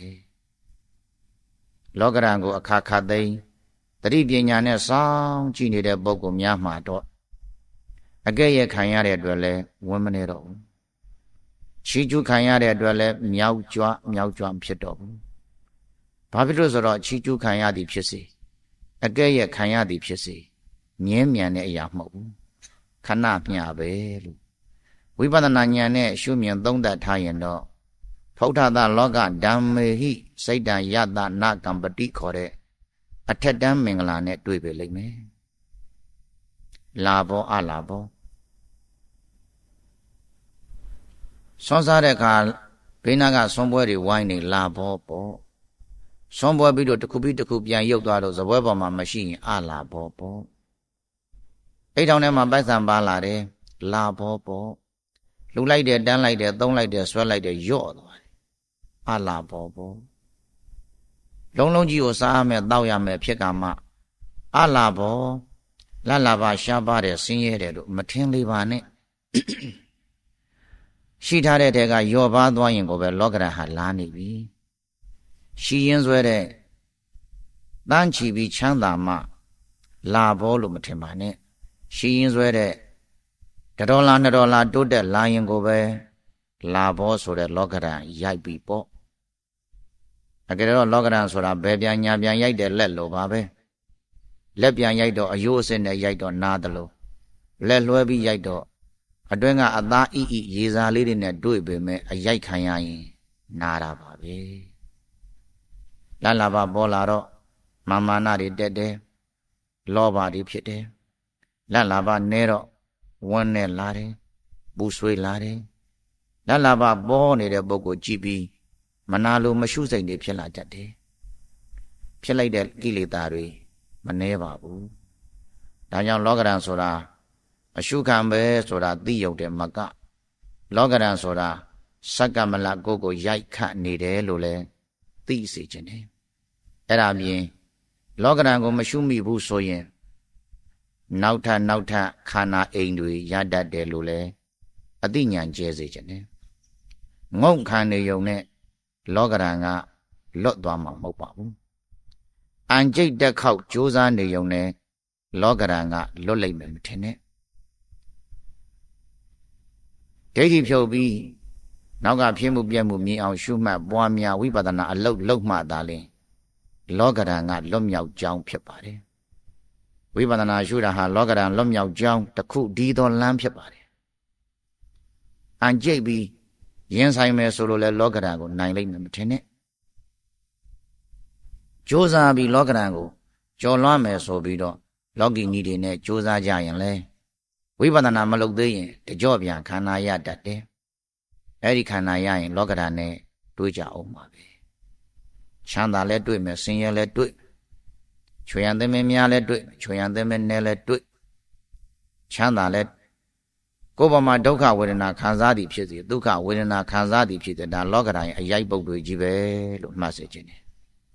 လောကရန်ကိုအခါခါသိမ်းတတိပညာနဲ့စောင့်ကြည့်နေတဲ့ပုဂ္ဂိုလ်များမှာတော့အကဲ့ရဲ့ခံရတဲ့အတွက်လဲဝင်မနေတော့ဘူးချီးကျူးခံရတဲ့အတွက်လဲမြောက်ကြွဖြစ်တော့ဘူးဘာဖြစ်လို့ဆိုတော့ချီးကျူးခံရသည်ဖြစ်စေအကဲ့ရဲ့ခံရသည်ဖြစ်စေငြင်းမြန်တဲ့အရာမဟုတ်ဘူးခဏမျှပဲလို့ဝိပဿနာဉာဏ်နဲ့ရှုမြင်သုံးသပ်ထားရင်တော့ဖုဋ္ဌသလောကဓမ္မေဟိစိတ်တံယတနာကံပတိခေါ်တဲ့အထက်တန်းမင်္ဂလာနဲ့တွေ့ပေလိမ့်မယ်လာဘောအလာဘောဆွမ်းစားတဲ့အခါဘေးနားကဆွမ်းပွဲတွေဝိုင်းနေလာဘောပေါ့ဆွမ်းပွဲပြီးတော့တစ်ခုပြီးတစ်ခုပြန်ရုပ်သွားတော့ဇပွဲပေါ်မှာမရှိရင်အလာဘောပေါ့အိတ်ထောင်ထဲမှာပိုက်ဆံပါလာတယ်လာဘောပေါ့လှူလိုက်တယ်တန်းလိုက်တယ်သုံးလိုက်တယ်ဆွဲလိုက်တယ်ယော့သွားတယ်အလာဘောပေါ့လုံးလုံးကြီးကိုစားရမယ်တောက်ရမယ်ဖြစ်ကမှအလာဘောလလာပါရှားပါတယ်ဆင်းရဲတယ်လို့မထင်လေပါနဲ့ရှိထားတဲ့တဲကယော့ပါသွားရင်ကိုပဲလောကရန်ဟာလာနေပြီရှိရင်းဆွဲတဲ့တန်းချီပြီးချမ်းသာမှလာဘောလို့မထင်ပါနဲ့ရှိရင်းဆွဲတဲ့$2 $2တိုးတက်လာရင်ကိုပဲလာဘောဆိုတဲ့လောကရန်ရိုက်ပြီးပေါ့အကယ်တော့လောကရန်ဆိုတာဘယ်ပြန်ညာပြန်ရိုက်တဲ့လက်လိုပါပဲလက်ပြန်ရိုက်တော့အယိုးအစစ်နဲ့ရိုက်တော့နားတယ်လို့လက်လွှဲပြီးရိုက်တော့အတွင်းကအသားအီအီရေစာလေးတွေနဲ့တွေ့ပေမဲ့အရိုက်ခံရရင်နာတာပါပဲလလဘပေါ်လာတော့မာနတွေတက်တယ်လောဘတွေဖြစ်တယ်လလဘနဲတော့ဝန်းနဲ့လာတယ်ပူဆွေးလာတယ်လလဘပေါ်နေတဲ့ပုဂ္ဂိုလ်ကြည့်ပြီးမနာလိုမရှုစိတ်တွေဖြစ်လာတတ်တယ်ဖြစ်လိုက်တဲ့ကိလေသာတွေမနှဲပါဘူးဒါကြောင့်လောကရန်ဆိုတာအရှုခံပဲဆိုတာသိရုံတဲ့မကလောကရန်ဆိုတာစက္ကမလကိုရိုက်ခတ်နေတယ်လို့လဲသိစေခြင်းတယ်အဲ့ဒါမြင်လောကရန်ကိုမရှုမိဘူးဆိုရင်နောက်ထပ်ခန္ဓာအိမ်တွေရတတ်တယ်လို့လဲအသိဉာဏ်ကျဲစေခြင်းတယ်ငုံခံနေုံနဲ့လောကရန်ကလွတ်သွားမှာမဟုတ်ပါဘူးအန်ကျိတ်တက်ခောက်ကြိုးစားနေုံနဲ့လောကရန်ကလွတ်လိမ့်မယ်မထင်နဲ့ဒိဋ္ဌိဖြုတ်ပြီးနောက်ကဖြစ်မှုပြည့်မှုမြင်အောင်ရှုမှတ်ပွားများဝိပဿနာအလုပ်မှသာလင်လောကရန်ကလွတ်မြောက်ကြောင်းဖြစ်ပါတယ်ဝိပဿနာရှုတာဟာလောကရန်လွတ်မြောက်ကြောင်းတစ်ခုဒီသောလမ်းဖြစ်ပါတယ်အန်ကျိတ်ပြီးရင်ဆိုင်မယ်ဆိုလို့လဲလောကရန်ကိုနိုင်လိမ့်မယ်မထင်နဲ့ကြိုးစားပြီးလောကရန်ကိုကျော်လွှမ်းမယ်ဆိုပြီးတော့လောကီနည်းတွေနဲ့ကြိုးစားကြရင်လဲဝိပဿနာမလုပ်သေးရင်တကြော့ပြန်ခန္ဓာရတတ်တယ်အဲ့ဒီခန္ဓာရရင်လောကရန်နဲ့တွေးကြအောင်ပါပဲချမ်းသာလဲတွေ့မယ်ဆင်းရဲလဲတွေ့ချွေရန်သမင်းများလဲတွေ့ချွေရန်သမင်းနဲ့လဲတွေ့ချမ်းသာလဲကိုယ်ပေါ်မှာဒုက္ခဝေဒနာခံစားသည်ဖြစ်စေဒုက္ခဝေဒနာခံစားသည်ဖြစ်စေဒါလောကရန်ရဲ့အရိုက်ပုတ်တွေကြီးပဲလို့မှတ်စေခြင်းတယ်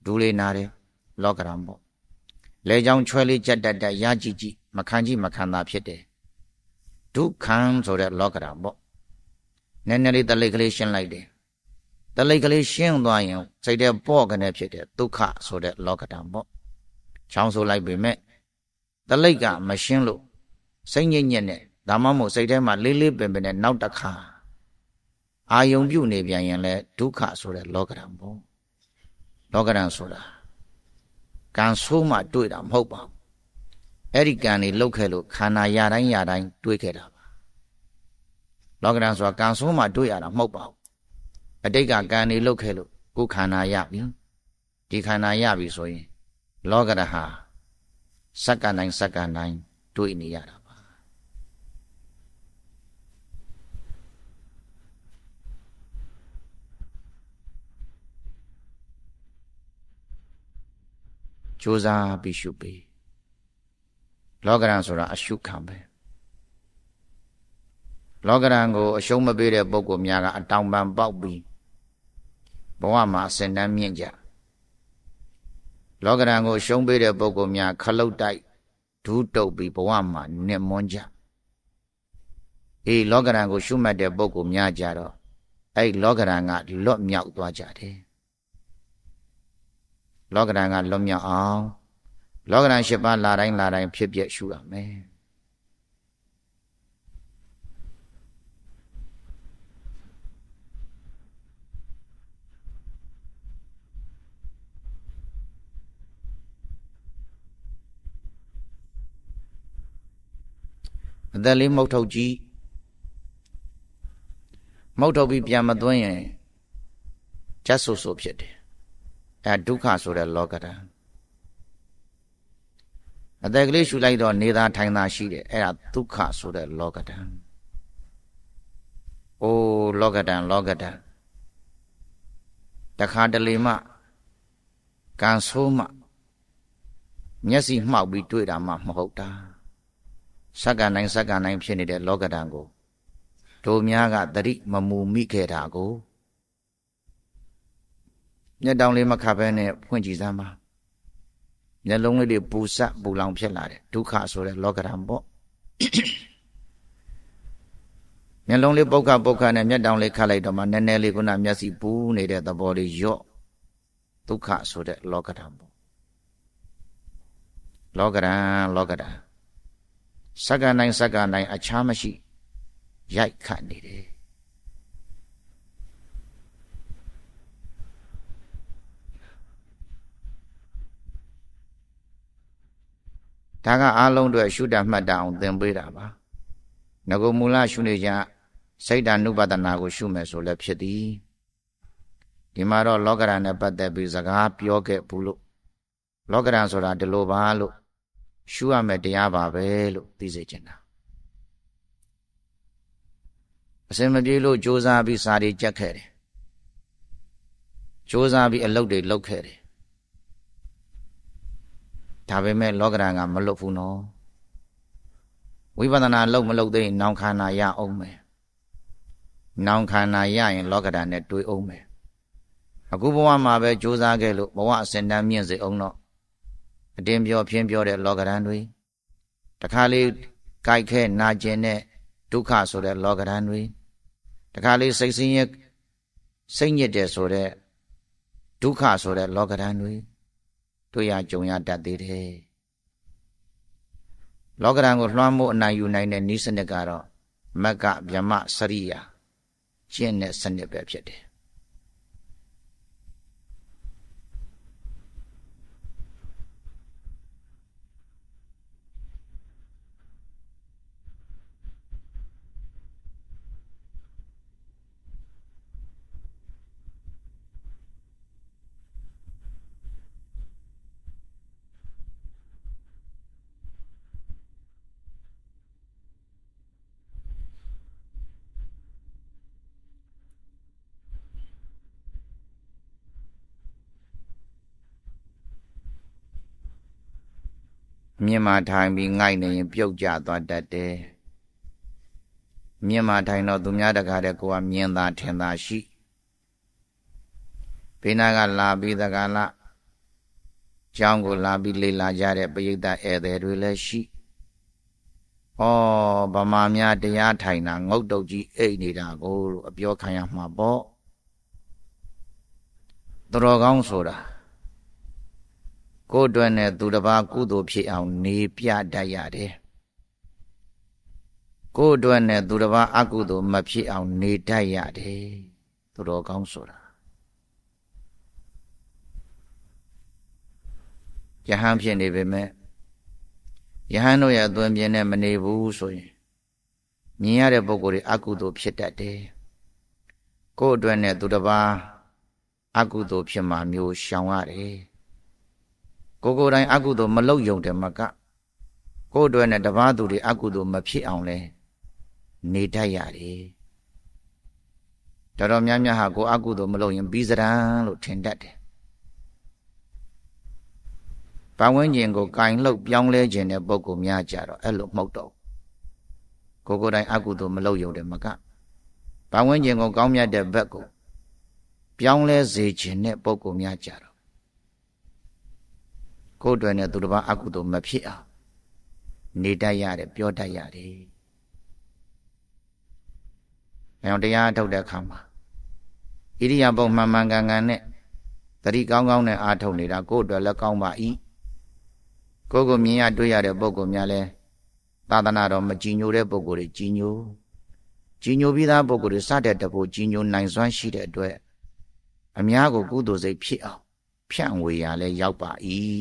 ဒူလေးနာတယ်လောကရန်ပေါ့လေကြောင်းချွဲလေးကြက်တက်တက်ရကြည့်ကြည့်မခံကြည့်မခံသာဖြစ်တယ်ဒုက္ခံဆိုတဲ့လောကရန်ပေါ့နည်းနည်းလေးတလိပ်ကလေးရှင်းလိုက်တယ်တလိပ်ကလေးရှင်းသွားရင်စိတ်ထဲပေါ့ကနေဖြစ်တယ်ဒုက္ခဆိုတဲ့လောကရန်ပေါ့ချောင်းဆိုလိုက်ပေမဲ့တလိပ်ကမရှင်းလို့စိတ်ညစ်ညစ်နဲ့ဒါမှမဟုတ်စိတ်ထဲမှာလေးလေးပင်ပင်နဲ့နောက်တစ်ခါအာယုံပြုတ်နေပြန်ရင်လဲဒုက္ခဆိုတဲ့လောကရန်ပေါ့လောကရန်ဆိုတာကံဆိုးမှတွေ့တာမဟုတ်ပါဘူးအဲ့ဒီကံတွေလှုပ်ခဲ့လို့ခန္ဓာရတိုင်းတွေ့ခဲ့တာပါလောကရန်ဆိုတာကံဆိုးမှတွေ့ရတာမဟုတ်ပါဘူးအတိတ်ကကံတွေလှုပ်ခဲ့လို့ကိုယ်ခန္ဓာရပြီဒီခန္ဓာရပြီဆိုရင်လောကရဟာစက္ကန့်တိုင်းတွေ့နေရတာပါကြိုးစားပြီးရှုပေးလောကရန်ဆိုတာအရှုခံပဲလောကရန်ကိုအရှုံးမပေးတဲ့ပုဂ္ဂိုလ်များကအတောင်ပံပေါက်ပြီးဘဝမှာအစင်တန်းမြင့်ကြလောကရန်ကိုရှုံးပေးတဲ့ပုဂ္ဂိုလ်များခလုတ်တိုက်ဒူးတုပ်ပြီးဘဝမှာနှစ်မွန်းကြလောကရန်ကိုရှုမှတ်တဲ့ပုဂ္ဂိုလ်များကြတော့အဲ့လောကရန်ကလွတ်မြောက်သွားကြတယ်လောကရန်ကလွတ်မြောက်အောင်လောကရန်၈ပါးလာတိုင်းဖြစ်ပြရှုရမယ်အသက်လေးမုတ်ထုတ်ကြည့်မုတ်ထုတ်ပြီးပြန်မသွင်းရင်ကျတ်ဆူဆူဖြစ်တယ်အဲဒုက္ခဆိုတဲ့လောကရန်အသက်ကလေးရှူလိုက်တော့နေတာထိုင်တာရှိတယ်အဲ့ဒါဒုက္ခဆိုတဲ့လောကရန်အိုးလောကရန်တခါတလေမှကံဆိုးမှမျက်စိမှောက်ပြီးတွေ့တာမှမဟုတ်တာစက္ကန့်တိုင်းဖြစ်နေတဲ့လောကရန်ကိုတို့များကသတိမမူမိခဲ့တာကိုမျက်တောင်လေးမခတ်ဘဲနဲ့ဖွင့်ကြည့်စမ်းပါမျက်လုံးလေးတွေပူဆပ်ပူလောင်ဖြစ်လာတယ်ဒုက္ခဆိုတဲ့လောကရန်ပေါ့မျက်လုံးလေးပုတ်ခနဲ့မျက်တောင်လေးခတ်လိုက်တော့မှနည်းနည်းလေးခုနမျက်စိပူနေတဲ့သဘောလေးရော့ဒုက္ခဆိုတဲ့လောကရန်ပေါ့လောကရန်စက္ကန့်တိုင်းအခြားမရှိရိုက်ခတ်နေတယ်ဒါကအားလုံးအတွက်ရှုတတ်မှတ်တတ်အောင်သင်ပေးတာပါငကိုမူလရှုနေကြစိတ်ဓာနုပဒနာကိုရှုမယ်ဆိုလည်းဖြစ်သည်ဒီမှာတော့လောကရန်နဲ့ပတ်သက်ပြီးစကားပြောခဲ့ဘူးလို့လောကရန်ဆိုတာဒီလိုပါလို့ရှုရမယ်တရားပါပဲလို့သိစေချင်တာအစင်မပြေလို့ကြိုးစားပြီးစာတွေကြက်ခဲ့တယ်ကြိုးစားပြီးအလုပ်တွေလုပ်ခဲ့တယ်ဒါပေမဲ့လောကရန်ကမလွတ်ဘူးနော်ဝိပဿနာလုပ်မလုပ်သေးရင်နောင်ခန္ဓာရအောင်မယ်နောင်ခန္ဓာရရင်လောကရန်နဲ့တွေ့အောင်မယ်အခုဘဝမှာပဲကြိုးစားခဲ့လို့ဘဝအစဉ်တန်းမြင့်စေအောင်တော့အတင်းပြောဖြင်းပြောတဲ့လောကရန်တွေတခါလေးကြိုက်ခဲနာကျင်တဲ့ဒုက္ခဆိုတဲ့လောကရန်တွေတခါလေးစိတ်ဆင်းရဲစိတ်ညစ်တဲ့ဆိုတဲ့ဒုက္ခဆိုတဲ့လောကရန်တွေတွေ့ရကြုံရတတ်သေးတယ်လောကရန်ကိုလွှမ်းမိုးအနိုင်ယူနိုင်တဲ့နည်းစနစ်ကတော့မက္ကဗျမစရိယာကျင့်တဲ့စနစ်ပဲဖြစ်တယ်မြင်မာထိုင်ပြီးငိုက်နေရင်ပြုတ်ကျသွားတတ်တယ်မြင်မာထိုင်တော့သူများတကားတဲ့ကိုကမြင်သာထင်သာရှိဘေးနာကလာပြီးတကားလားကျောင်းကိုလာပြီးလေ့လာကြတဲ့ပရိသတ်ဧည့်သည်တွေလည်းရှိဩဗမာများတရားထိုင်တာငုတ်တုတ်ကြီးအိတ်နေတာကိုလို့အပြောခံရမှာပေါ့သူတော်ကောင်းဆိုတာကိုယ်အတွက်နဲ့သူတစ်ပါးကုသိုလ်ဖြစ်အောင်နေပြတတ်ရတယ်ကိုယ်အတွက်နဲ့သူတစ်ပါးအကုသိုလ်မဖြစ်အောင်နေတတ်ရတယ်သူတော်ကောင်းဆိုတာယဟန်ဖြစ်နေပေမဲ့ယဟန်တို့ရဲ့အသွင်ပြင်းနဲ့မနေဘူးဆိုရင်မြင်ရတဲ့ပုဂ္ဂိုလ်တွေအကုသိုလ်ဖြစ်တတ်တယ်ကိုယ်အတွက်နဲ့သူတစ်ပါးအကုသိုလ်ဖြစ်မှာမျိုးရှောင်ရတယ်ကိုယ်တိုင်အကုသိုလ်မလုပ်ယုံတယ်မကကိုယ်အတွက်နဲ့တပါးသူတွေအကုသိုလ်မဖြစ်အောင်လဲနေတတ်ရတယ်တော်တော်များများဟာကိုယ်အကုသိုလ်မလုပ်ရင်ပြီးစရန်လို့ထင်တတ်တယ်ပတ်ဝန်းကျင်ကိုကင်လှုပ်ပြောင်းလဲခြင်းတဲ့ပုဂ္ဂိုလ်များကြတော့အဲ့လိုမဟုတ်တော့ကိုယ်တိုင်အကုသိုလ်မလုပ်ယုံတယ်မကပတ်ဝန်းကျင်ကိုကောင်းမြတ်တဲ့ဘက်ကိုပြောင်းလဲစေခြင်းတဲ့ပုဂ္ဂိုလ်များကြတော့ကိုယ်အတွက်နဲ့သူတစ်ပါးအကုသိုလ်မဖြစ်အောင်နေတတ်ရတယ်ပြောတတ်ရတယ်။အဲကြောင့်တရားထုတ်တဲ့အခါမှာဣရိယာပုမှန်မှန်ကန်ကန်နဲ့တတိကောင်းကောင်းနဲ့အားထုတ်နေတာကိုယ်အတွက်လည်းကောင်းပါ၏။ကိုယ်ကိုမြင်ရတွေ့ရတဲ့ပုဂ္ဂိုလ်များလဲသာသနာတော်မကြည်ညိုတဲ့ပုဂ္ဂိုလ်တွေကြည်ညိုပြီးသားပုဂ္ဂိုလ်တွေစတဲ့တဖို့ကြည်ညိုနိုင်စွမ်းရှိတဲ့အတွက်အများကိုကုသိုလ်စိတ်ဖြစ်အောင်ဖြန့်ဝေရလဲရောက်ပါ၏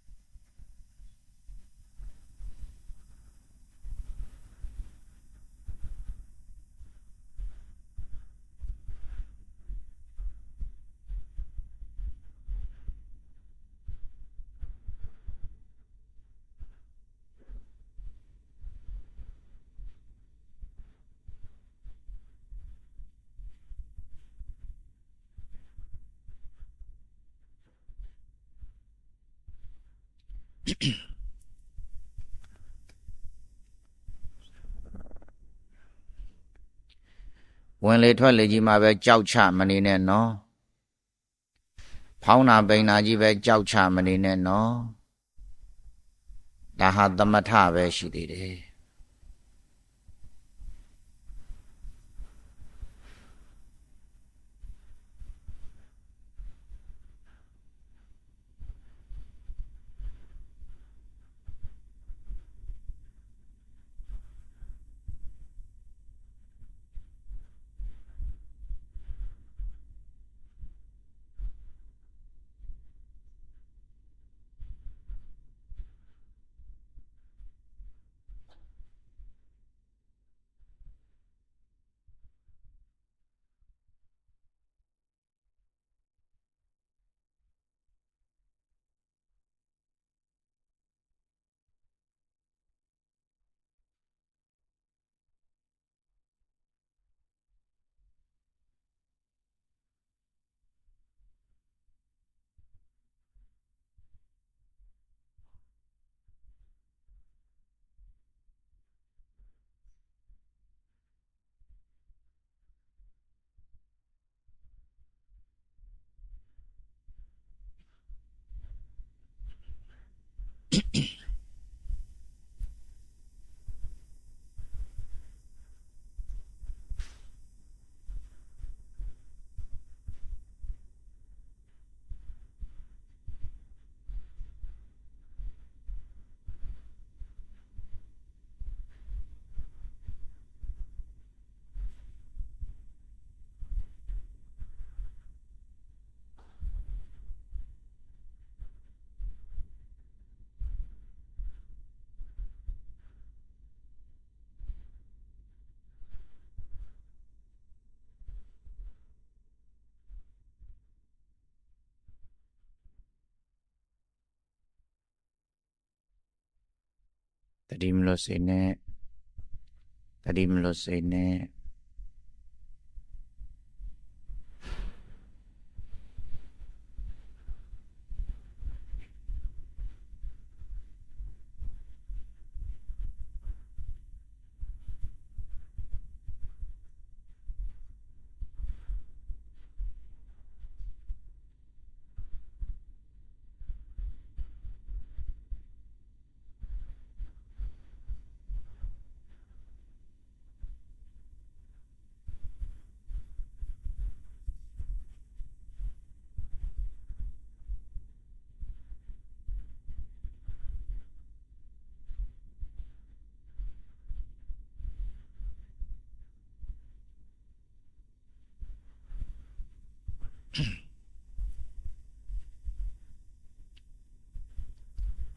ဝင်လေထွက်လေကြီးမှာပဲကြောက်ချမနေနဲ့နော်ဖောင်းနာပိန်နာကြီးပဲကြောက်ချမနေနဲ့နော်ဒါဟာသမထပဲရှိသေးတယ်တတိမလို့စိတ်နဲ့တတိမလို့စိတ်နဲ့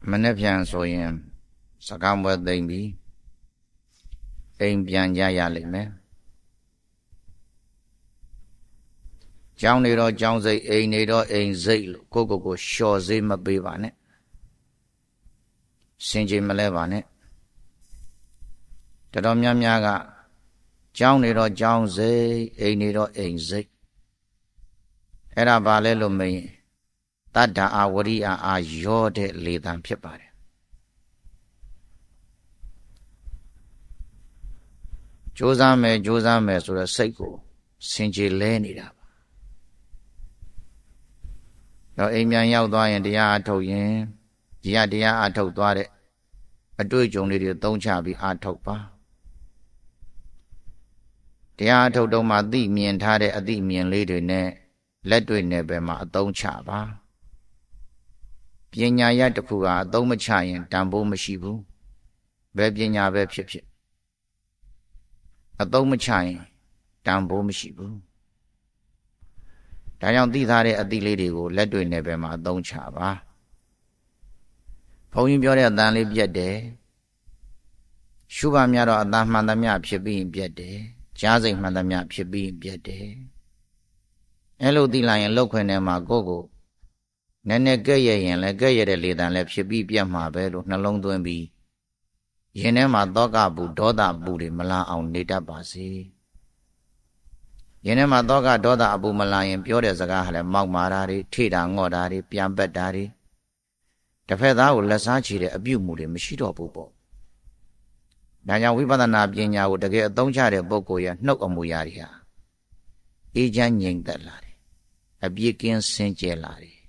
မနေ့ပြန်ဆိုရင်စကားမွဲသိမ့်ပြီအိမ်ပြန်ကြရလိမ့်မယ်ကျောင်းနေတော့ကျောင်းစိတ်အိမ်နေတော့အိမ်စိတ်လို့ကိုလျှော်စေးမပေးပါနဲ့စင်ကြယ်မလဲပါနဲ့တော်များများကကျောင်းနေတော့ကျောင်းစိတ်အိမ်နေတော့အိမ်စိတ်အဲ့ဒါဘာလဲလို့မေးရင်တတ္တအာဝရိယအာရောတဲ့လေသံဖြစ်ပါတယ်ကြိုးစားမယ်ဆိုတော့စိတ်ကိုစင်ကြယ်လဲနေတာပါတော့အိမ်ပြန်ရောက်သွားရင်တရားအထုတ်ရင်ဒီကတရားအထုတ်သွားတဲ့အတွေ့အကြုံလေးတွေသုံးချပြီးအထုတ်ပါတရားအထုတ်တော့မှသိမြင်ထားတဲ့အသိမြင်လေးတွေနဲ့လက်တွေ့နယ်ပယ်မှာအသုံးချပါပညာရတစ်ခုကအသုံးမချရင်တန်ဖိုးမရှိဘူးဘယ်ပညာပဲဖြစ်ဖြစ်အသုံးမချရင်တန်ဖိုးမရှိဘူးဒါကြောင့်သိထားတဲ့အသည့်လေးတွေကိုလက်တွေ့နယ်ပယ်မှာအသုံးချပါဘုန်းကြီးပြောတဲ့အတန်လေးပြတ်တယ်ရှုပါများတော့အတန်မှန်သမျှဖြစ်ပြီးပြတ်တယ်ကြားစိတ်မှန်သမျှဖြစ်ပြီးပြတ်တယ်အဲ့လိုသိလိုက်ရင်လောက်ခွင်ထဲမှာကိုယ့်ကိုနည်းနည်းကဲ့ရဲ့ရင်လည်းကဲ့ရဲ့တဲ့လေတံလည်းဖြစ်ပြီးပြတ်မှာပဲလို့နှလုံးသွင်းပြီးရင်ထဲမှာသောကပူဒေါသပူတွေမလာအောင်နေတတ်ပါစေရင်ထဲမှာသောကဒေါသအပူမလာရင်ပြောတဲ့စကားဟာလည်းမောက်မာတာတွေထိတာငေါ့တာတွေပြန်ပက်တာတွေတစ်ဖက်သားကိုလက်စားချေတဲ့အပြုတ်မှုတွေမရှိတော့ဘူးပေါ့ဒါကြောင့်ဝိပဿနာပညာကိုတကယ်အသုံးချတဲ့ပုဂ္ဂိုလ်ရဲ့နှုတ်အမူအရာတွေဟာအေးချမ်းငြိမ်သက်လာတယ်အပြည့်ကင်းစင်ကြယ်လာတယ်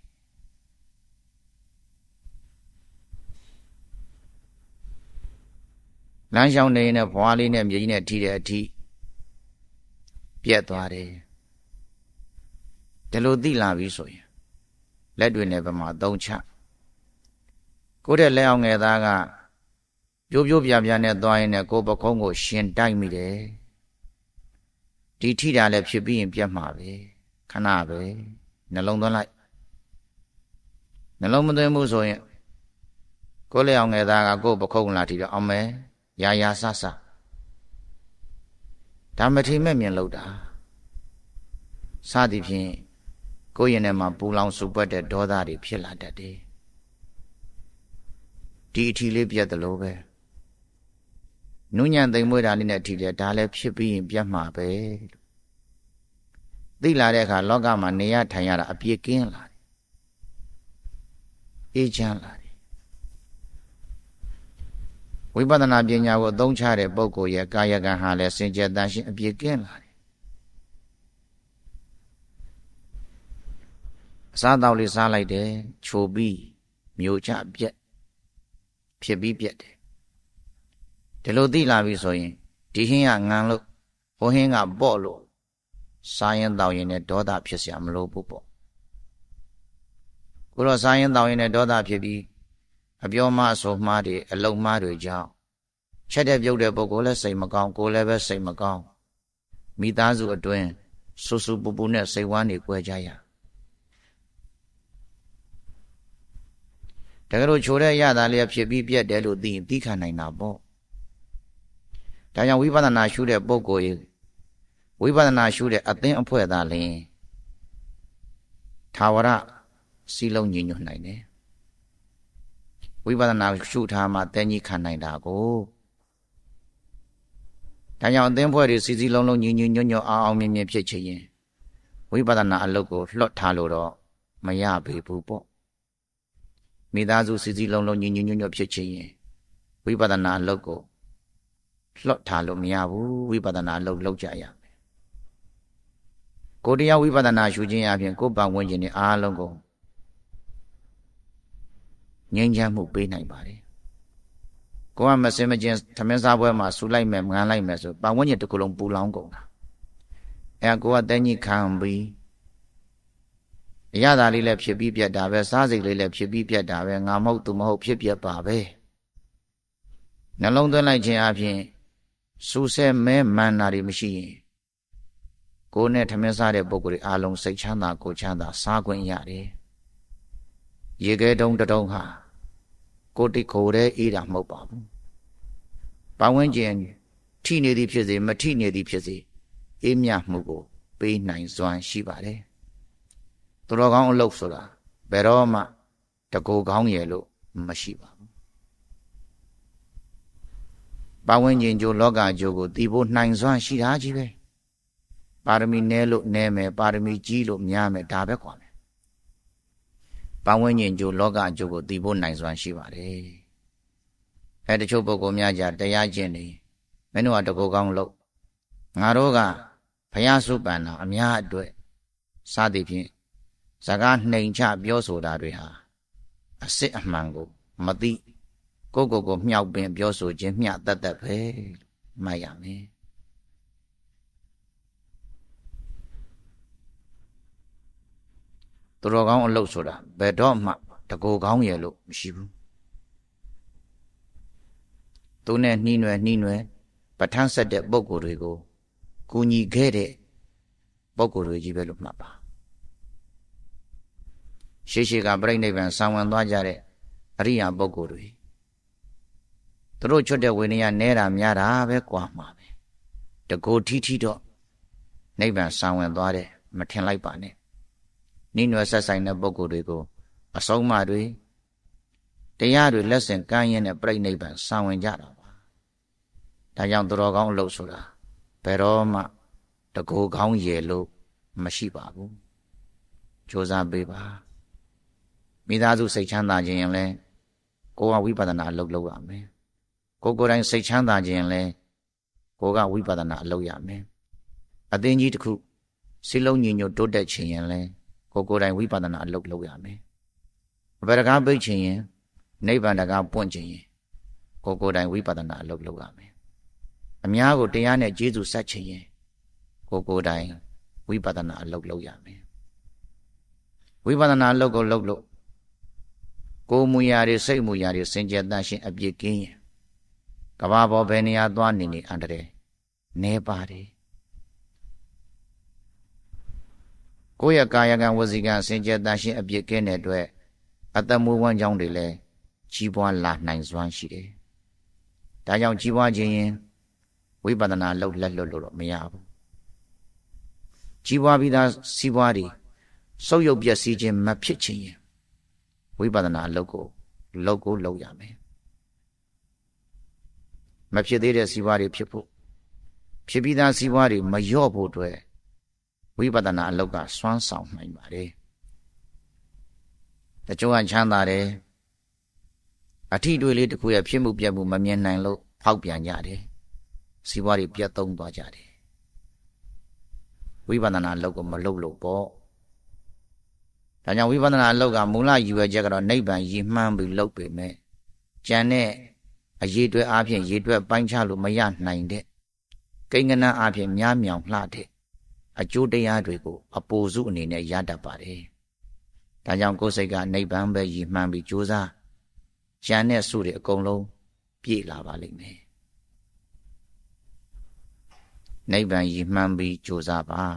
လမ်းလျှောက်နေနဲ့ဘွားလေးနဲ့မြေကြီးနဲ့ထိတဲ့အထိပြက်သွားတယ်ဒီလိုသိလာပြီဆိုရင်လက်တွေနဲ့ဘယ်မှာသုံးချကိုယ့်တဲ့လက်အောင်ငယ်သားကပြိုးပြပြနဲ့သွားရင်လည်းကိုယ်ပခုံးကိုရှင်တိုက်မိတယ်ဒီထိတာလည်းဖြစ်ပြီးရင်ပြတ်မှာပဲခဏပဲနှလုံးသွင်းလိုက်နှလုံးမသွင်းဘူးဆိုရင်ကိုယ်လက်အောင်ငယ်သားကကိုယ်ပခုံးလာထိတော့အောင်မယ်ရာဆဆဒါမထိမဲ့မြင်လို့တာစသည်ဖြင့်ကိုယ်ရင်ထဲမှာပူလောင်စုပွက်တဲ့ဒေါသတွေဖြစ်လာတတ်တယ်ဒီအထီလေးပြတ်တယ်လို့ပဲနုညံ့သိမ်မွေးတာလေးနဲ့အထီလေးဒါလည်းဖြစ်ပြီးရင်ပြတ်မှာပဲသိလာတဲ့အခါလောကမှာနေရထိုင်ရတာအပြည့်ကင်းလာတယ်အေးချမ်းလာတယ်ဝိပဿနာပညာကိုအသုံးချတဲ့ပုဂ္ဂိုလ်ရဲ့ကာယကံဟာလည်းစင်ကြယ်တန်ရှင်းအပြည့်ကင်းလာတယ်အစားတောက်လေးစားလိုက်တယ်ချိုပြီးမျိုးချပြက်ဖြစ်ပြီးပြက်တယ်ဒီလိုသိလာပြီဆိုရင်ဒီဟင်းကငံလို့ဟိုဟင်းကပေါ့လို့စားရင်တောက်ရင်လည်းဒေါသဖြစ်เสียမလို့ဘူးပေါ့ကိုတော့စားရင်တောက်ရင်လည်းဒေါသဖြစ်ပြီးအပြောမအဆိုမှားတွေအလုံမှားတွေကြောင့်ချက်တဲ့ပြုတ်တဲ့ပုဂ္ဂိုလ်လည်းစိတ်မကောင်းကိုယ်လည်းပဲစိတ်မကောင်းမိသားစုအတွင်းဆူဆူပူပူနဲ့စိတ်ဝမ်းတွေကွဲကြရတကယ်လို့ချိုတဲ့ရတာလေးဖြစ်ပြီးပြက်တယ်လို့သိရင်သိခံနိုင်တာပေါ့ဒါကြောင့်ဝိပဿနာရှုတဲ့ပုဂ္ဂိုလ်ဝိပဿနာရှုတဲ့အသင်းအဖွဲ့သားလင်ထာဝရစီလုံးညီညွတ်နိုင်တယ်ဝိပဿနာရှုထားမှတည်ငြိခံနိုင်တာကိုဒါကြောင့်အသင်းဖွဲ့တွေစီလုံးလုံးညီညီညွတ်ညွတ်အောင်မြင်မြင်ဖြစ်ချင်ရင်ဝိပဿနာအလုပ်ကိုလွတ်ထားလို့တော့မရပေဘူးပေါ့မိသားစုစီလုံးလုံးညီညီညွတ်ညွတ်ဖြစ်ချင်ရင်ဝိပဿနာအလုပ်ကိုလွတ်ထားလို့မရဘူးဝိပဿနာအလုပ်လုပ်ကြရမယ်ကိုတရားဝိပဿနာရှုခြင်းအပြင်ကိုယ်ပတ်ဝန်းကျင်တွေအားလုံးကိုငြိမ်းချမ်းမှုပေးနိုင်ပါတယ်ကိုကမစင်မကျင်သမင်းစားပွဲမှာဆူလိုက်မယ်ငန်းလိုက်မယ်ဆိုပတ်ဝန်းကျင်တစ်ခုလုံးပူလောင်ကုန်တာအဲကိုကတန်းကြီးခံပြီးအရသာလေးလည်းဖြစ်ပြီးပြတ်တာပဲစားစိတ်လေးလည်းဖြစ်ပြီးပြတ်တာပဲငါမဟုတ်သူမဟုတ်ဖြစ်ပြပါပဲနှလုံးသွင်းလိုက်ခြင်းအပြင်စူဆဲမဲမန္နာတွေမရှိရင်ကိုယ်နဲ့ထမင်းစားတဲ့ပုဂ္ဂိုလ်တွေအားလုံးစိတ်ချမ်းသာကိုချမ်းသာစားခွင့်ရတယ်ရေခဲတုံးတုံးဟာကိုတိခိုတဲ့အေးတာမဟုတ်ပါဘူးပတ်ဝန်းကျင်ထိနေသည်ဖြစ်စေမထိနေသည်ဖြစ်စေအေးမြမှုကိုပေးနိုင်စွမ်းရှိပါတယ်သူတော်ကောင်းအလုပ်ဆိုတာဘယ်တော့မှတကူကောင်းရဲ့လို့မရှိပါဘူးပတ်ဝန်းကျင်ကျိုးလောကကျိုးကိုတည်ဖို့နိုင်စွမ်းရှိတာကြီးပဲပါရမီနည်းလို့နည်းမယ်ပါရမီကြီးလို့များမယ်ဒါပဲကွာမယ်ပတ်ဝန်းကျင်ကျိုးလောကကျိုးကိုတည်ဖို့နိုင်စွမ်းရှိပါတယ်တချို့ပုဂ္ဂိုလ်များကြတရားကျင့်နေမင်းတို့ကတကူကောင်းလို့ငါတို့ကဘုရားစုပန်တော်အများအတွက်စသည်ဖြင့်စကားနှိမ်ချပြောဆိုတာတွေဟာအစစ်အမှန်ကိုမသိကိုမြောက်ပင်ပြောဆိုခြင်းမျှတတ်ပဲမှတ်ရမယ်သူတော်ကောင်းအလုပ်ဆိုတာဘယ်တော့မှတကူကောင်းရဲ့လို့မရှိဘူးသူနဲ့နှီးနွယ်ပဋ္ဌာန်းဆက်တဲ့ပုဂ္ဂိုလ်တွေကိုကူညီခဲ့တဲ့ပုဂ္ဂိုလ်တွေကြီးပဲလို့မှတ်ပါရှေးကပြိဋိနိဗ္ဗာန်ဆောင်ဝင်သွားကြတဲ့အရိယာပုဂ္ဂိုလ်တွေသူတို့ချွတ်တဲ့ဝိနည်းနဲတာများတာပဲကွာမှာပဲတကူထီတော့နိဗ္ဗာန်ဆောင်ဝင်သွားတဲ့မထင်လိုက်ပါနဲ့နှီးနွယ်ဆက်ဆိုင်တဲ့ပုဂ္ဂိုလ်တွေကိုအဆုံးအမတွေတရားတွေလက်ဆင့်ကမ်းရင်းနဲ့ပြိဋိနိဗ္ဗာန်ဆောင်ဝင်ကြတာပါဒါကြောင့်သူတော်ကောင်းအလုပ်ဆိုတာဘယ်တော့မှတကူကောင်းရဲ့လို့မရှိပါဘူးကြိုးစားပေးပါမိသားစုစိတ်ချမ်းသာခြင်းရင်လဲကိုယ်ကဝိပဿနာအလုပ်လုပ်ရမယ်ကိုယ်တိုင်စိတ်ချမ်းသာခြင်းရင်လဲကိုယ်ကဝိပဿနာအလုပ်ရမယ်အသင်းကြီးတစ်ခုစိလုံးညီညွတ်တိုးတက်ခြင်းရင်လဲကိုယ်တိုင်ဝိပဿနာအလုပ်လုပ်ရမယ်အဘယ်တကားပိတ်ခြင်းရင်နိဗ္ဗာန်တကားပွင့်ခြင်းရင်ကိုယ်တိုင်ဝိပဿနာအလုပ်လုပ်ရမယ်အများကိုတရားနဲ့ကျေးဇူးဆက်ခြင်းရင်ကိုယ်တိုင်ဝိပဿနာအလုပ်လုပ်ရမယ်ဝိပဿနာအလုပ်ကိုလုပ်လို့ကိုယ်မူရာတွေစိတ်မူရာတွေစင်ကြယ်တတ်ရှင်အပြစ်ကင်းရင်ကဘာပေါ်ဘယ်နေရာသွားနေအန္တရာယ်နေပါတယ်ကိုယ့်ရဲ့ကာယကံဝစီကံစင်ကြယ်တတ်ရှင်အပြစ်ကင်းတဲ့အတွက်အတ္တမူဝမ်းကြောင်းတွေလည်းကြီးပွားလာနိုင်စွမ်းရှိတယ်ဒါကြောင့်ကြီးပွားခြင်းရင်ဝိပဿနာလုပ်လက်လွတ်လို့တော့မရဘူးကြီးပွားပြီးသားစီးပွားတွေဆုပ်ယုပ်ပျက်စီးခြင်းမဖြစ်ခြင်းရင်ဝိပဿနာအလုပ်ကိုလုပ်ရမယ်မဖြစ်သေးတဲ့စီးပွားတွေဖြစ်ဖို့ဖြစ်ပြီးသားစီးပွားတွေမလျော့ဖို့အတွက်ဝိပဿနာအလုပ်ကစွမ်းဆောင်နိုင်ပါတယ်တချို့ကချမ်းသာတယ်အထီးတွေလေးတစ်ခုရဲ့ဖြစ်မှုပြတ်မှုမမြင်နိုင်လို့ဖောက်ပြန်ကြတယ်စီးပွားတွေပြတ်သုံးသွားကြတယ်ဝိပဿနာအလုပ်ကိုမလုပ်လို့ပေါ့ဒါကြောင့်ဝိပဿနာအလုပ်ကမူလရည်ရွယ်ချက်ကတော့နိဗ္ဗာန်ရည်မှန်းပြီးလုပ်ပေမဲ့ကြံတဲ့အရေးတွဲအားဖြင့်ရေတွဲပိုင်းခြားလို့မရနိုင်တဲ့ကိန်းကနန်းအားဖြင့်များမြောင်လှတဲ့အကျိုးတရားတွေကိုအပိုစုအနေနဲ့ရတတ်ပါတယ်ဒါကြောင့်ကိုယ်စိတ်ကနိဗ္ဗာန်ပဲရည်မှန်းပြီးကြိုးစားကြံတဲ့စုတွေအကုန်လုံးပြည့်လာပါလိမ့်မယ်နိဗ္ဗာန်ရည်မှန်းပြီးကြိုးစားပါ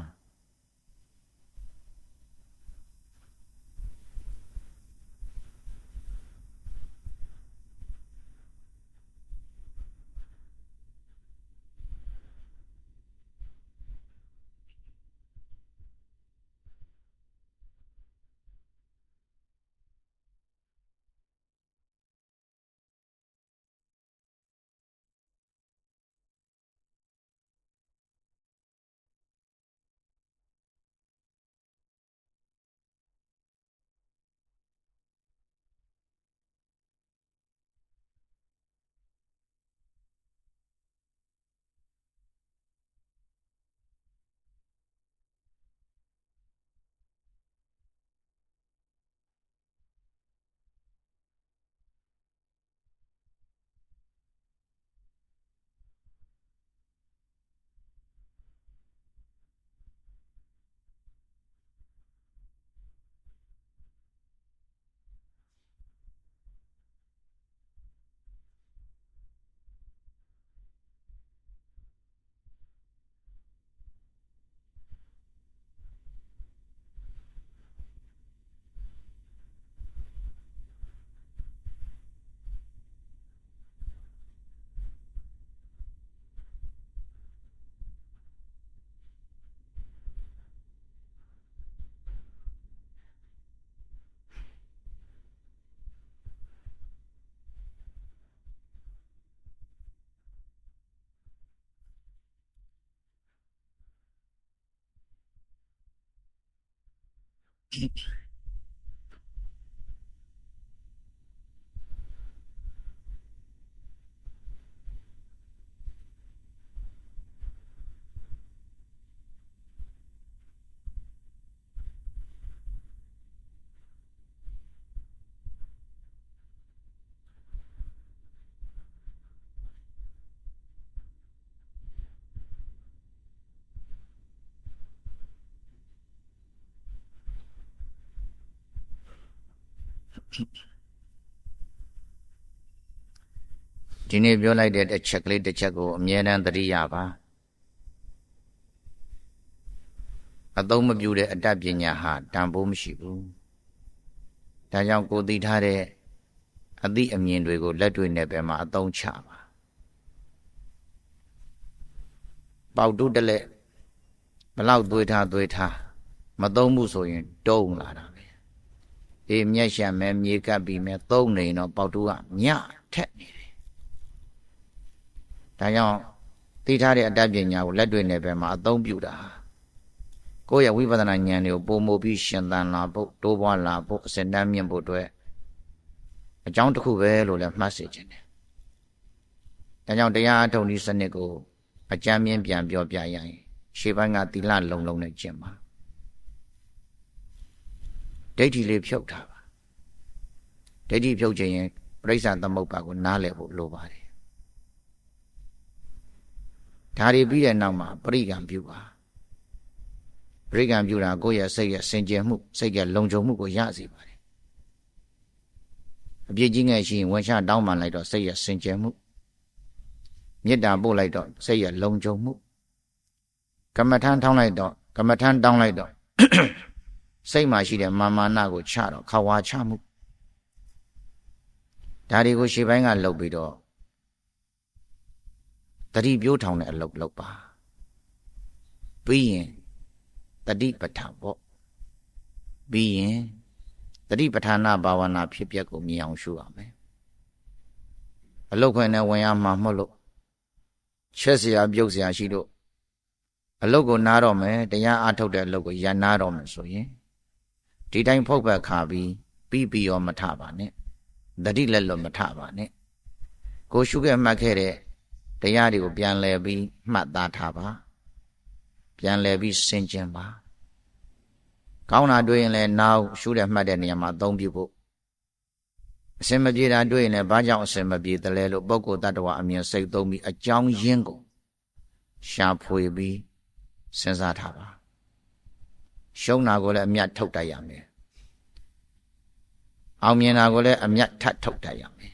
ဒီနေ့ပြောလိုက်တဲ့တစ်ချက်ကလေးတစ်ချက်ကိုအမြဲတမ်းသတိရပါအသုံးမပြုတဲ့အတတ်ပညာဟာတန်ဖိုးမရှိဘူးဒါကြောင့်ကိုသိထားတဲ့အသိအမြင်တွေကိုလက်တွေ့နဲ့ပဲမှာအသုံးချပါပေါက်တူးတလဲဘလောက်သွေးထားမသုံးဘူးဆိုရင်တုံးလာတာပဲအေးမျက်ရှံမဲမြေကပ်ပြီးမဲသုံးနေတော့ပေါက်တူးကညထက်နေတယ်ဒါကြောင့်သိထားတဲ့အတတ်ပညာကိုလက်တွေ့နဲ့ပဲမှာအသုံးပြုတာကိုယ့်ရဲ့ဝိပဿနာဉာဏ်တွေကိုပုံမပြီးရှင်သန်လာဖို့တိုးပွားလာဖို့အစဉ်တန်းမြင့်ဖို့အတွက်အကြောင်းတစ်ခုပဲလို့လည်းမှတ်စေချင်တယ်ဒါကြောင့်တရားအထုတ်နည်းစနစ်ကိုအကြမ်းမြင့်ပြန်ပြောပြရရင်ရှေ့ပိုင်းကသီလလုံလုံနဲ့ကျင့်ပါဒိဋ္ဌိလေးဖြုတ်ထားပါဒိဋ္ဌိဖြုတ်ခြင်းရင်ပရိစ္ဆာသမုပ္ပါကိုနားလည်ဖို့လိုပါတယ်ဒါတွေပြီးတဲ့နောက်မှာပရိက္ခံပြုပါပရိက္ခံပြုတာကိုယ့်ရဲ့စိတ်ရဲ့စင်ကြယ်မှုစိတ်ရဲ့လုံခြုံမှုကိုရစေပါတယ်အပြည့်ကြီးငယ်ရှိရင်ဝန်ချတောင်းပန်လိုက်တော့စိတ်ရဲ့စင်ကြယ်မှုမေတ္တာပို့လိုက်တော့စိတ်ရဲ့လုံခြုံမှုကမ္မထမ်းတောင်းလိုက်တော့စိတ်မှာရှိတဲ့မာနကိုချတော့ခဝါချမှုဒါတွေကိုရှေ့ပိုင်းကလှုပ်ပြီးတော့တတိပြိုးထောင်တဲ့အလုပ်လုပ်ပါပြီးရင်တတိပဋ္ဌာန်ပေါ့ပြီးရင်တတိပဋ္ဌာနာဘာဝနာဖြစ်ပျက်ကိုမြင်အောင်ရှုရမယ်အလုတ်ခွင်နဲ့ဝင်ရမှာမဟုတ်လို့ချက်เสียပြုတ်เสียရှိလို့အလုတ်ကိုနားတော့မယ်တရားအားထုတ်တဲ့အလုတ်ကိုရန်နာတော့မယ်ဆိုရင်ဒီတိုင်းဖုတ်ပတ်ခါပြီးရောမထပါနဲ့တတိလက်လွတ်မထပါနဲ့ကိုရှုခဲ့မှတ်ခဲ့တဲ့တရားတွေကိုပြန်လည်ပြီးမှတ်သားထားပါပြန်လည်ပြီးဆင်ခြင်ပါကောင်းတာတွေ့ရင်လည်းနောက်ရှုတဲ့မှတ်တဲ့နေရာမှာအသုံးပြုဖို့အစင်မပြေတာတွေ့ရင်လည်းဘာကြောင့်အစင်မပြေတယ်လဲလို့ပုဂ္ဂိုလ်တ attva အမြင်စိတ်သုံးပြီးအကြောင်းရင်းကိုရှာဖွေပြီးစဉ်းစားထားပါရှုံးတာကိုလည်းအမြတ်ထုတ်တတ်ရမယ်အောင်မြင်တာကိုလည်းအမြတ်ထပ်ထုတ်တတ်ရမယ်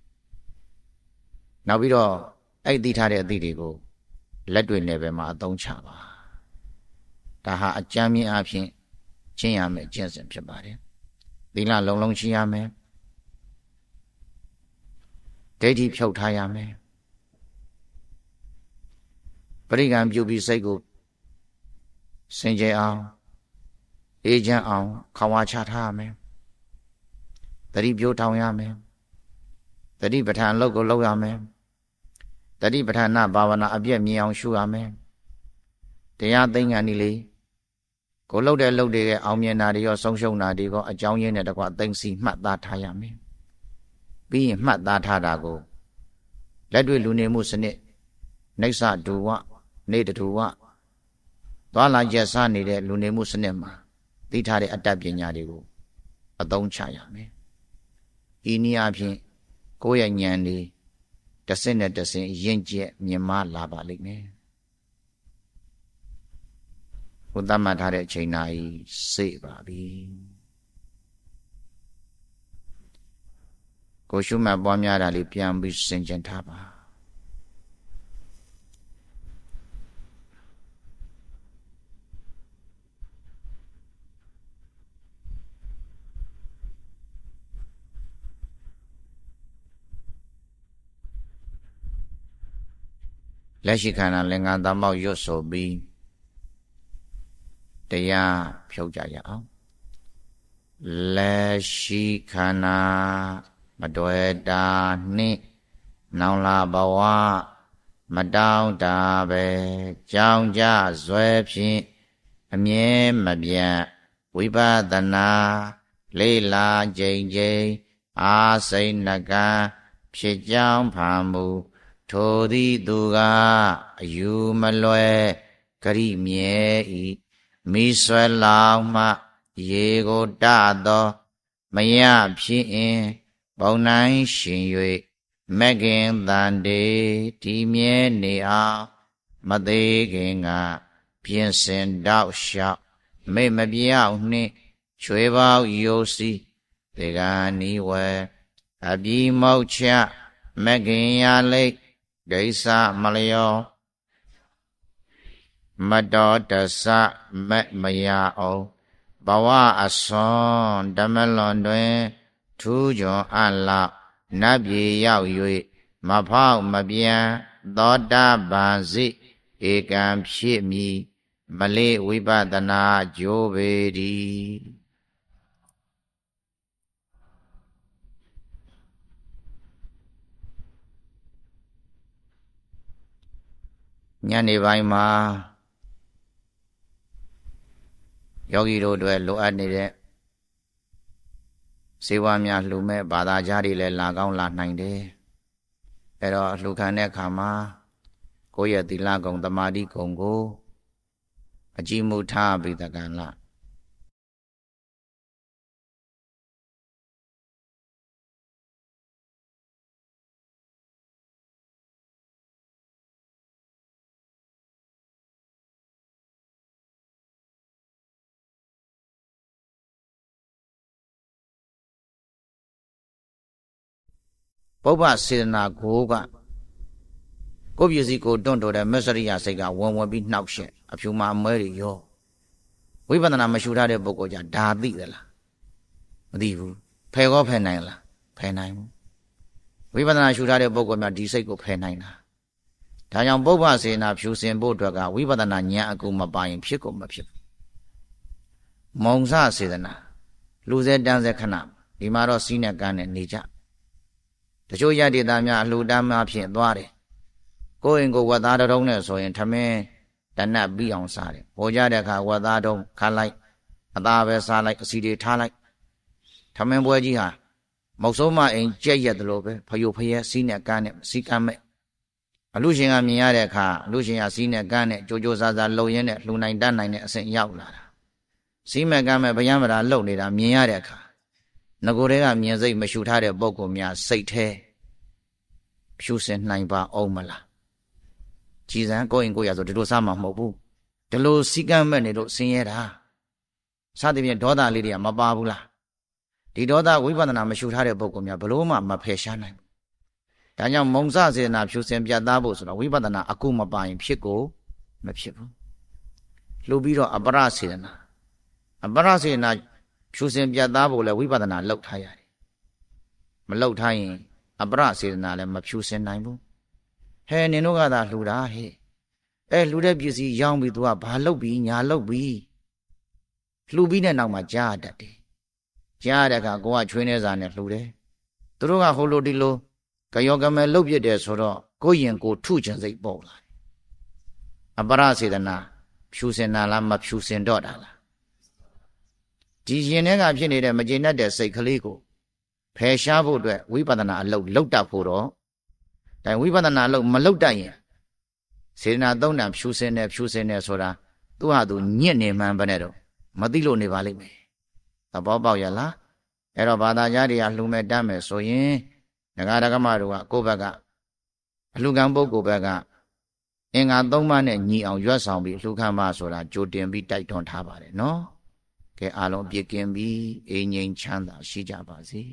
နောက်ပြီးတော့အဲ့သိထားတဲ့အသည့်တွေကိုလက်တွေ့နဲ့ပဲမှာအသုံးချပါဒါဟာအကြမ်းမြင့်အဖြစ်ကျင့်ရမယ်ကျင့်စဉ်ဖြစ်ပါတယ်သီလလုံလုံရှိရမယ်ဒိဋ္ဌိဖြုတ်ထားရမယ်ပရိက္ခံပြုပြီးစိတ်ကိုစင်ကြယ်အောင်အေးချမ်းအောင်ခဝါချထားရမယ်တတိပြိုးထောင်ရမယ်တတိပဋ္ဌာန်လုပ်ကိုလုပ်ရမယ်တတိပဋ္ဌာနာဘာဝနာအပြည့်မြင်အောင်ရှုရမယ်တရားသိဉ္ဇာနီလေးကိုလှုပ်တဲ့အောင်မြင်တာတွေရောဆုံးရှုံးတာတွေရောအကြောင်းရင်းနဲ့တကွသိဉ္စီမှတ်သားထားရမယ်ပြီးရင်မှတ်သားထားတာကိုလက်တွေ့လူနေမှုစနစ်နိစ္စဒုဝနေတထုဝသွားလာကျက်စားနေတဲ့လူနေမှုစနစ်မှာသိထားတဲ့အတ္တပညာတွေကိုအသုံးချရမယ်ဤနည်းအားဖြင့်ကိုယ့်ရဲ့ဉာဏ်လေးတစ်စင်းနဲ့တစ်စင်းရင့်ကျက်မြင်မလာပါလိမ့်မယ်ဘုသတ်မှတ်ထားတဲ့အချိန်နာကြီးစေ့ပါပြီကိုရှုမှတ်ပွားများတာလေးပြန်ပြီးဆင်ခြင်ထားပါလက်ရှိခန္ဓာလင်္ကာသမ္မောက်ရွတ်ဆိုပြီးတရားဖြုတ်ကြရအောင်လက်ရှိခန္ဓာမတွေ့တာနှင့်နောင်လာဘဝမတောင်းတာပဲကြောင်းကြဇွဲဖြင့်အမြဲမပြတ်ဝိပဿနာလေးလာကြိမ်ကြိမ်အာစိဏကံဖြစ်ကြောင်းဖန်မူထိုသည်သူကအယူမလွယ်ဂရိမြဲဤမိဆွဲလောင်မှရေကိုတသောမယဖြစ်င်ပုံနိုင်ရှင်၍မဂ္ဂင်တန်တေဒီမြဲနေအောင်မသေးခင်ကပြင်စင်တောက်လျှောက်မိတ်မပြောက်နှင့်ချွေပေါယိုစီဒေဂာနီဝဲအပြီးမောက်ချမဂ္ဂင်ရလိတ်ဒိသမလျောမတော်တဆမရအောင်ဘဝအစွန်ဓမ္မလွန်တွင်ထူးချွန်အလောက်နတ်ပြည်ရောက်၍မဖောက်မပြန်သောတာပန်စိဧကံဖြစ်မည်မလေးဝိပဿနာကြိုးပေသည်ညနေပိုင်းမှာယောဂီတို့တွေလိုအပ်နေတဲ့စေဝါများလှူမဲ့ဘာသာကြားတွေလည်းလာကောင်းလာနိုင်တယ်အဲ့တော့လှူခံတဲ့အခါမှာကိုယ့်ရဲ့သီလဂုဏ်သမာဓိဂုဏ်ကိုအကြည့်မှုထားပြီးတကံလားပုပ္ပစေတနာကိုကကိုယ့်ပစ္စည်းကိုတွန့်တော်တဲ့မစ္စရိယစိတ်ကဝင်ပြီးနှောက်ရှက်အဖြူမှာအမွဲတွေရောဝိပဿနာမရှုထားတဲ့ပုဂ္ဂိုလ်ကြဒါသိသလားမသိဘူးဖယ်ကောဖယ်နိုင်လားဖယ်နိုင်ဘူးဝိပဿနာရှုထားတဲ့ပုဂ္ဂိုလ်များဒီစိတ်ကိုဖယ်နိုင်တာဒါကြောင့်ပုပ္ပစေတနာဖြူစင်ဖို့အတွက်ကဝိပဿနာဉာဏ်အကူမပါရင်ဖြစ်ကုန်မဖြစ်မုံစစေတနာလူစဲတန်းစဲခဏဒီမှာတော့စီးနဲ့ကန်းနဲ့နေကြတချို့ရတ္တိသားများအလှူတန်းများဖြင့်သွားတယ်ကိုယ်ရင်ကိုဝတ်သားတုံးနဲ့ဆိုရင်ထမင်းတနတ်ပြီးအောင်စားတယ်ပေါ်ကြတဲ့အခါဝတ်သားတုံးခါလိုက်အသားပဲစားလိုက်အစီတွေထားလိုက်ထမင်းပွဲကြီးဟာမုတ်ဆုံးမအိမ်ကြက်ရက်တယ်လို့ပဲဖယုတ်ဖယဲစီးနဲ့ကန်းနဲ့စီးကမ်းမဲ့အလူရှင်ကမြင်ရတဲ့အခါအလူရှင်ကစီးနဲ့ကန်းနဲ့ကြိုးကြိုးစားစားလှုပ်ရင်းနဲ့လှူနိုင်တတ်နိုင်တဲ့အဆင့်ရောက်လာတာစီးမဲ့ကမ်းမဲ့ဗျံမရာလှုပ်နေတာမြင်ရတဲ့အခါငကိုယ်တွေကမြင်စိတ်မရှုထားတဲ့ပုံကိုများစိတ်แท้ဖြူစင်နိုင်ပါအောင်မလားကြည်စံကိုရင်ကိုရဆိုဒီလိုစားမှာမဟုတ်ဘူးဒီလိုစီကံမဲ့နေလို့ဆင်းရဲတာစသဖြင့်ဒေါသလေးတွေကမပါဘူးလားဒီဒေါသဝိပဿနာမရှုထားတဲ့ပုံကိုများဘလို့မှမဖယ်ရှားနိုင်ဘူးဒါကြောင့်မုံစစေနာဖြူစင်ပြတ်သားဖို့ဆိုတော့ဝိပဿနာအကုမပါရင်ဖြစ်ကိုမဖြစ်ဘူးလှုပ်ပြီးတော့အပရစေနာဖြူစင်ပြတ်သားဖို့လဲဝိပဿနာလောက်ထားရတယ်မလောက်ထားရင်အပရစေတနာလည်းမဖြူစင်နိုင်ဘူးဟဲနင်တို့ကသာလှူတာဟဲ့လှူတဲ့ပစ္စည်းရောင်းပြီး तू ကဘာလုပ်ပြီးညာလုပ်ပြီးလှူပြီးတဲ့နောက်မှာကြားတတ်တယ်ကြားတဲ့အခါကိုကချွေးနေစာနဲ့လှူတယ်သူတို့ကဟိုလိုဒီလိုကယောကမဲလှုပ်ပြစ်တယ်ဆိုတော့ကိုရင်ကိုထုချင်စိတ်ပေါ်လာတယ်အပရစေတနာဖြူစင်တာလားမဖြူစင်တော့တာလားဒီရင်ထဲကဖြစ်နေတဲ့မကျေနပ်တဲ့စိတ်ကလေးကိုဖယ်ရှားဖို့အတွက်ဝိပဿနာအလုပ်လုပ်တတ်ဖို့တော့ဒါဝိပဿနာအလုပ်မလုပ်တတ်ရင်စေတနာသုံးတန်ဖြူစင်တယ်ဆိုတာသူ့ဟာသူညစ်နေမှန်းပဲနဲ့တော့မသိလို့နေပါလိမ့်မယ်သဘောပေါက်ရလားအဲ့တော့ဘာသာကြားတွေကလှူမဲ့တတ်မယ်ဆိုရင်ဒကာဒကမတို့ကကိုယ့်ဘက်ကအလှူခံပုဂ္ဂိုလ်ဘက်ကအင်္ဂါ၃ပါးနဲ့ညီအောင်ရွတ်ဆောင်ပြီးလှူခံပါဆိုတာကြိုတင်ပြီးတိုက်တွန်းထားပါတယ်နော်ကဲအားလုံးအပြည့်ကင်းပြီးအိမ်ငြိမ်ချမ်းသာရှိကြပါစေ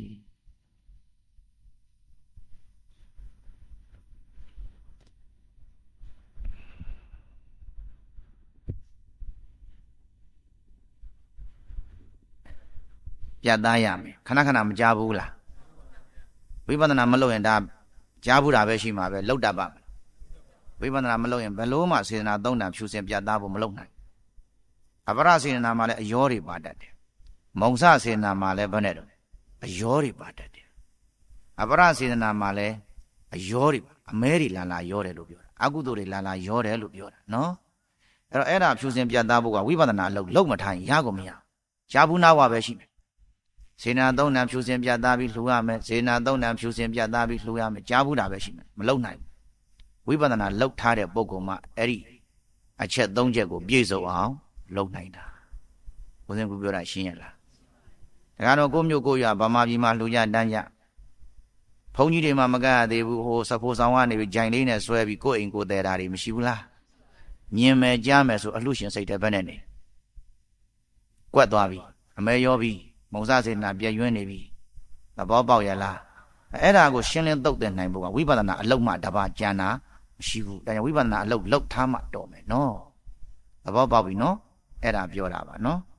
ပြတ်သားရမယ်ခဏခဏမကြားဘူးလားဝိပဿနာမလုပ်ရင်ဒါကြားဘူးတာပဲရှိမှာပဲလောက်တတ်ပါမလားဝိပဿနာမလုပ်ရင်ဘယ်လို့မှစေတနာသုံးတန်ဖြူစင်ပြတ်သားဖို့မလုပ်နိုင်အပရစေတနာမှာလည်းအယောတွေပါတတ်တယ်မုံစစေတနာမှာလည်းဘယ်နဲ့တော့အယောတွေပါတတ်တယ်အပရစေတနာမှာလည်းအယောတွေအမဲတွေလာယောတယ်လို့ပြောတာအကုသိုလ်တွေလာယောတယ်လို့ပြောတာနော်အဲ့တော့အဲ့ဒါဖြူစင်ပြတ်သားဖို့ကဝိပဿနာအလုပ်မထားရင်ရကုန်မရရှားဘူးနာဝပဲရှိမယ်စေနာသုံးနံဖြူစင်ပြတ်သားပြီးလှူရမယ်စေနာသုံးနံဖြူစင်ပြတ်သားပြီးလှူရမယ်ကြားဘူးတာပဲရှိမယ်မလုံနိုင်ဝိပဿနာလောက်ထားတဲ့ပုဂ္ဂိုလ်မှအဲ့ဒီအချက်၃ချက်ကိုပြည့်စုံအောင်လုံနိုင်တာဘုရင်ကပြောတာရှင်းရလားဒါကတော့ကိုမျိုးကိုရဗမာပြည်မှာလှူကြတန်းကြဘုန်းကြီးတွေမှမကရသေးဘူးဟိုစဖိုးဆောင်ကနေပြီးဂျိုင်လေးနဲ့ဆွဲပြီးကိုယ့်အိမ်ကိုယ်တဲတာတွေမရှိဘူးလားမြင်မယ်ကြားမယ်ဆိုအလှရှင်စိတ်တဲ့ဘက်နဲ့နေကွက်သွားပြီအမဲရောပြီမုံစစေနာပြည့်ရွှင်းနေပြီသဘောပေါက်ရလားအဲ့ဒါကိုရှင်းလင်းသုတ်တဲ့နိုင်ဖို့ကဝိပဿနာအလုံးမှတပါကြံတာမရှိဘူးဒါကြောင့်ဝိပဿနာအလုံးလောက်ထားမှတော်မယ်နော်သဘောပေါက်ပြီနော်အဲ့ဒါပြောတာပါနော်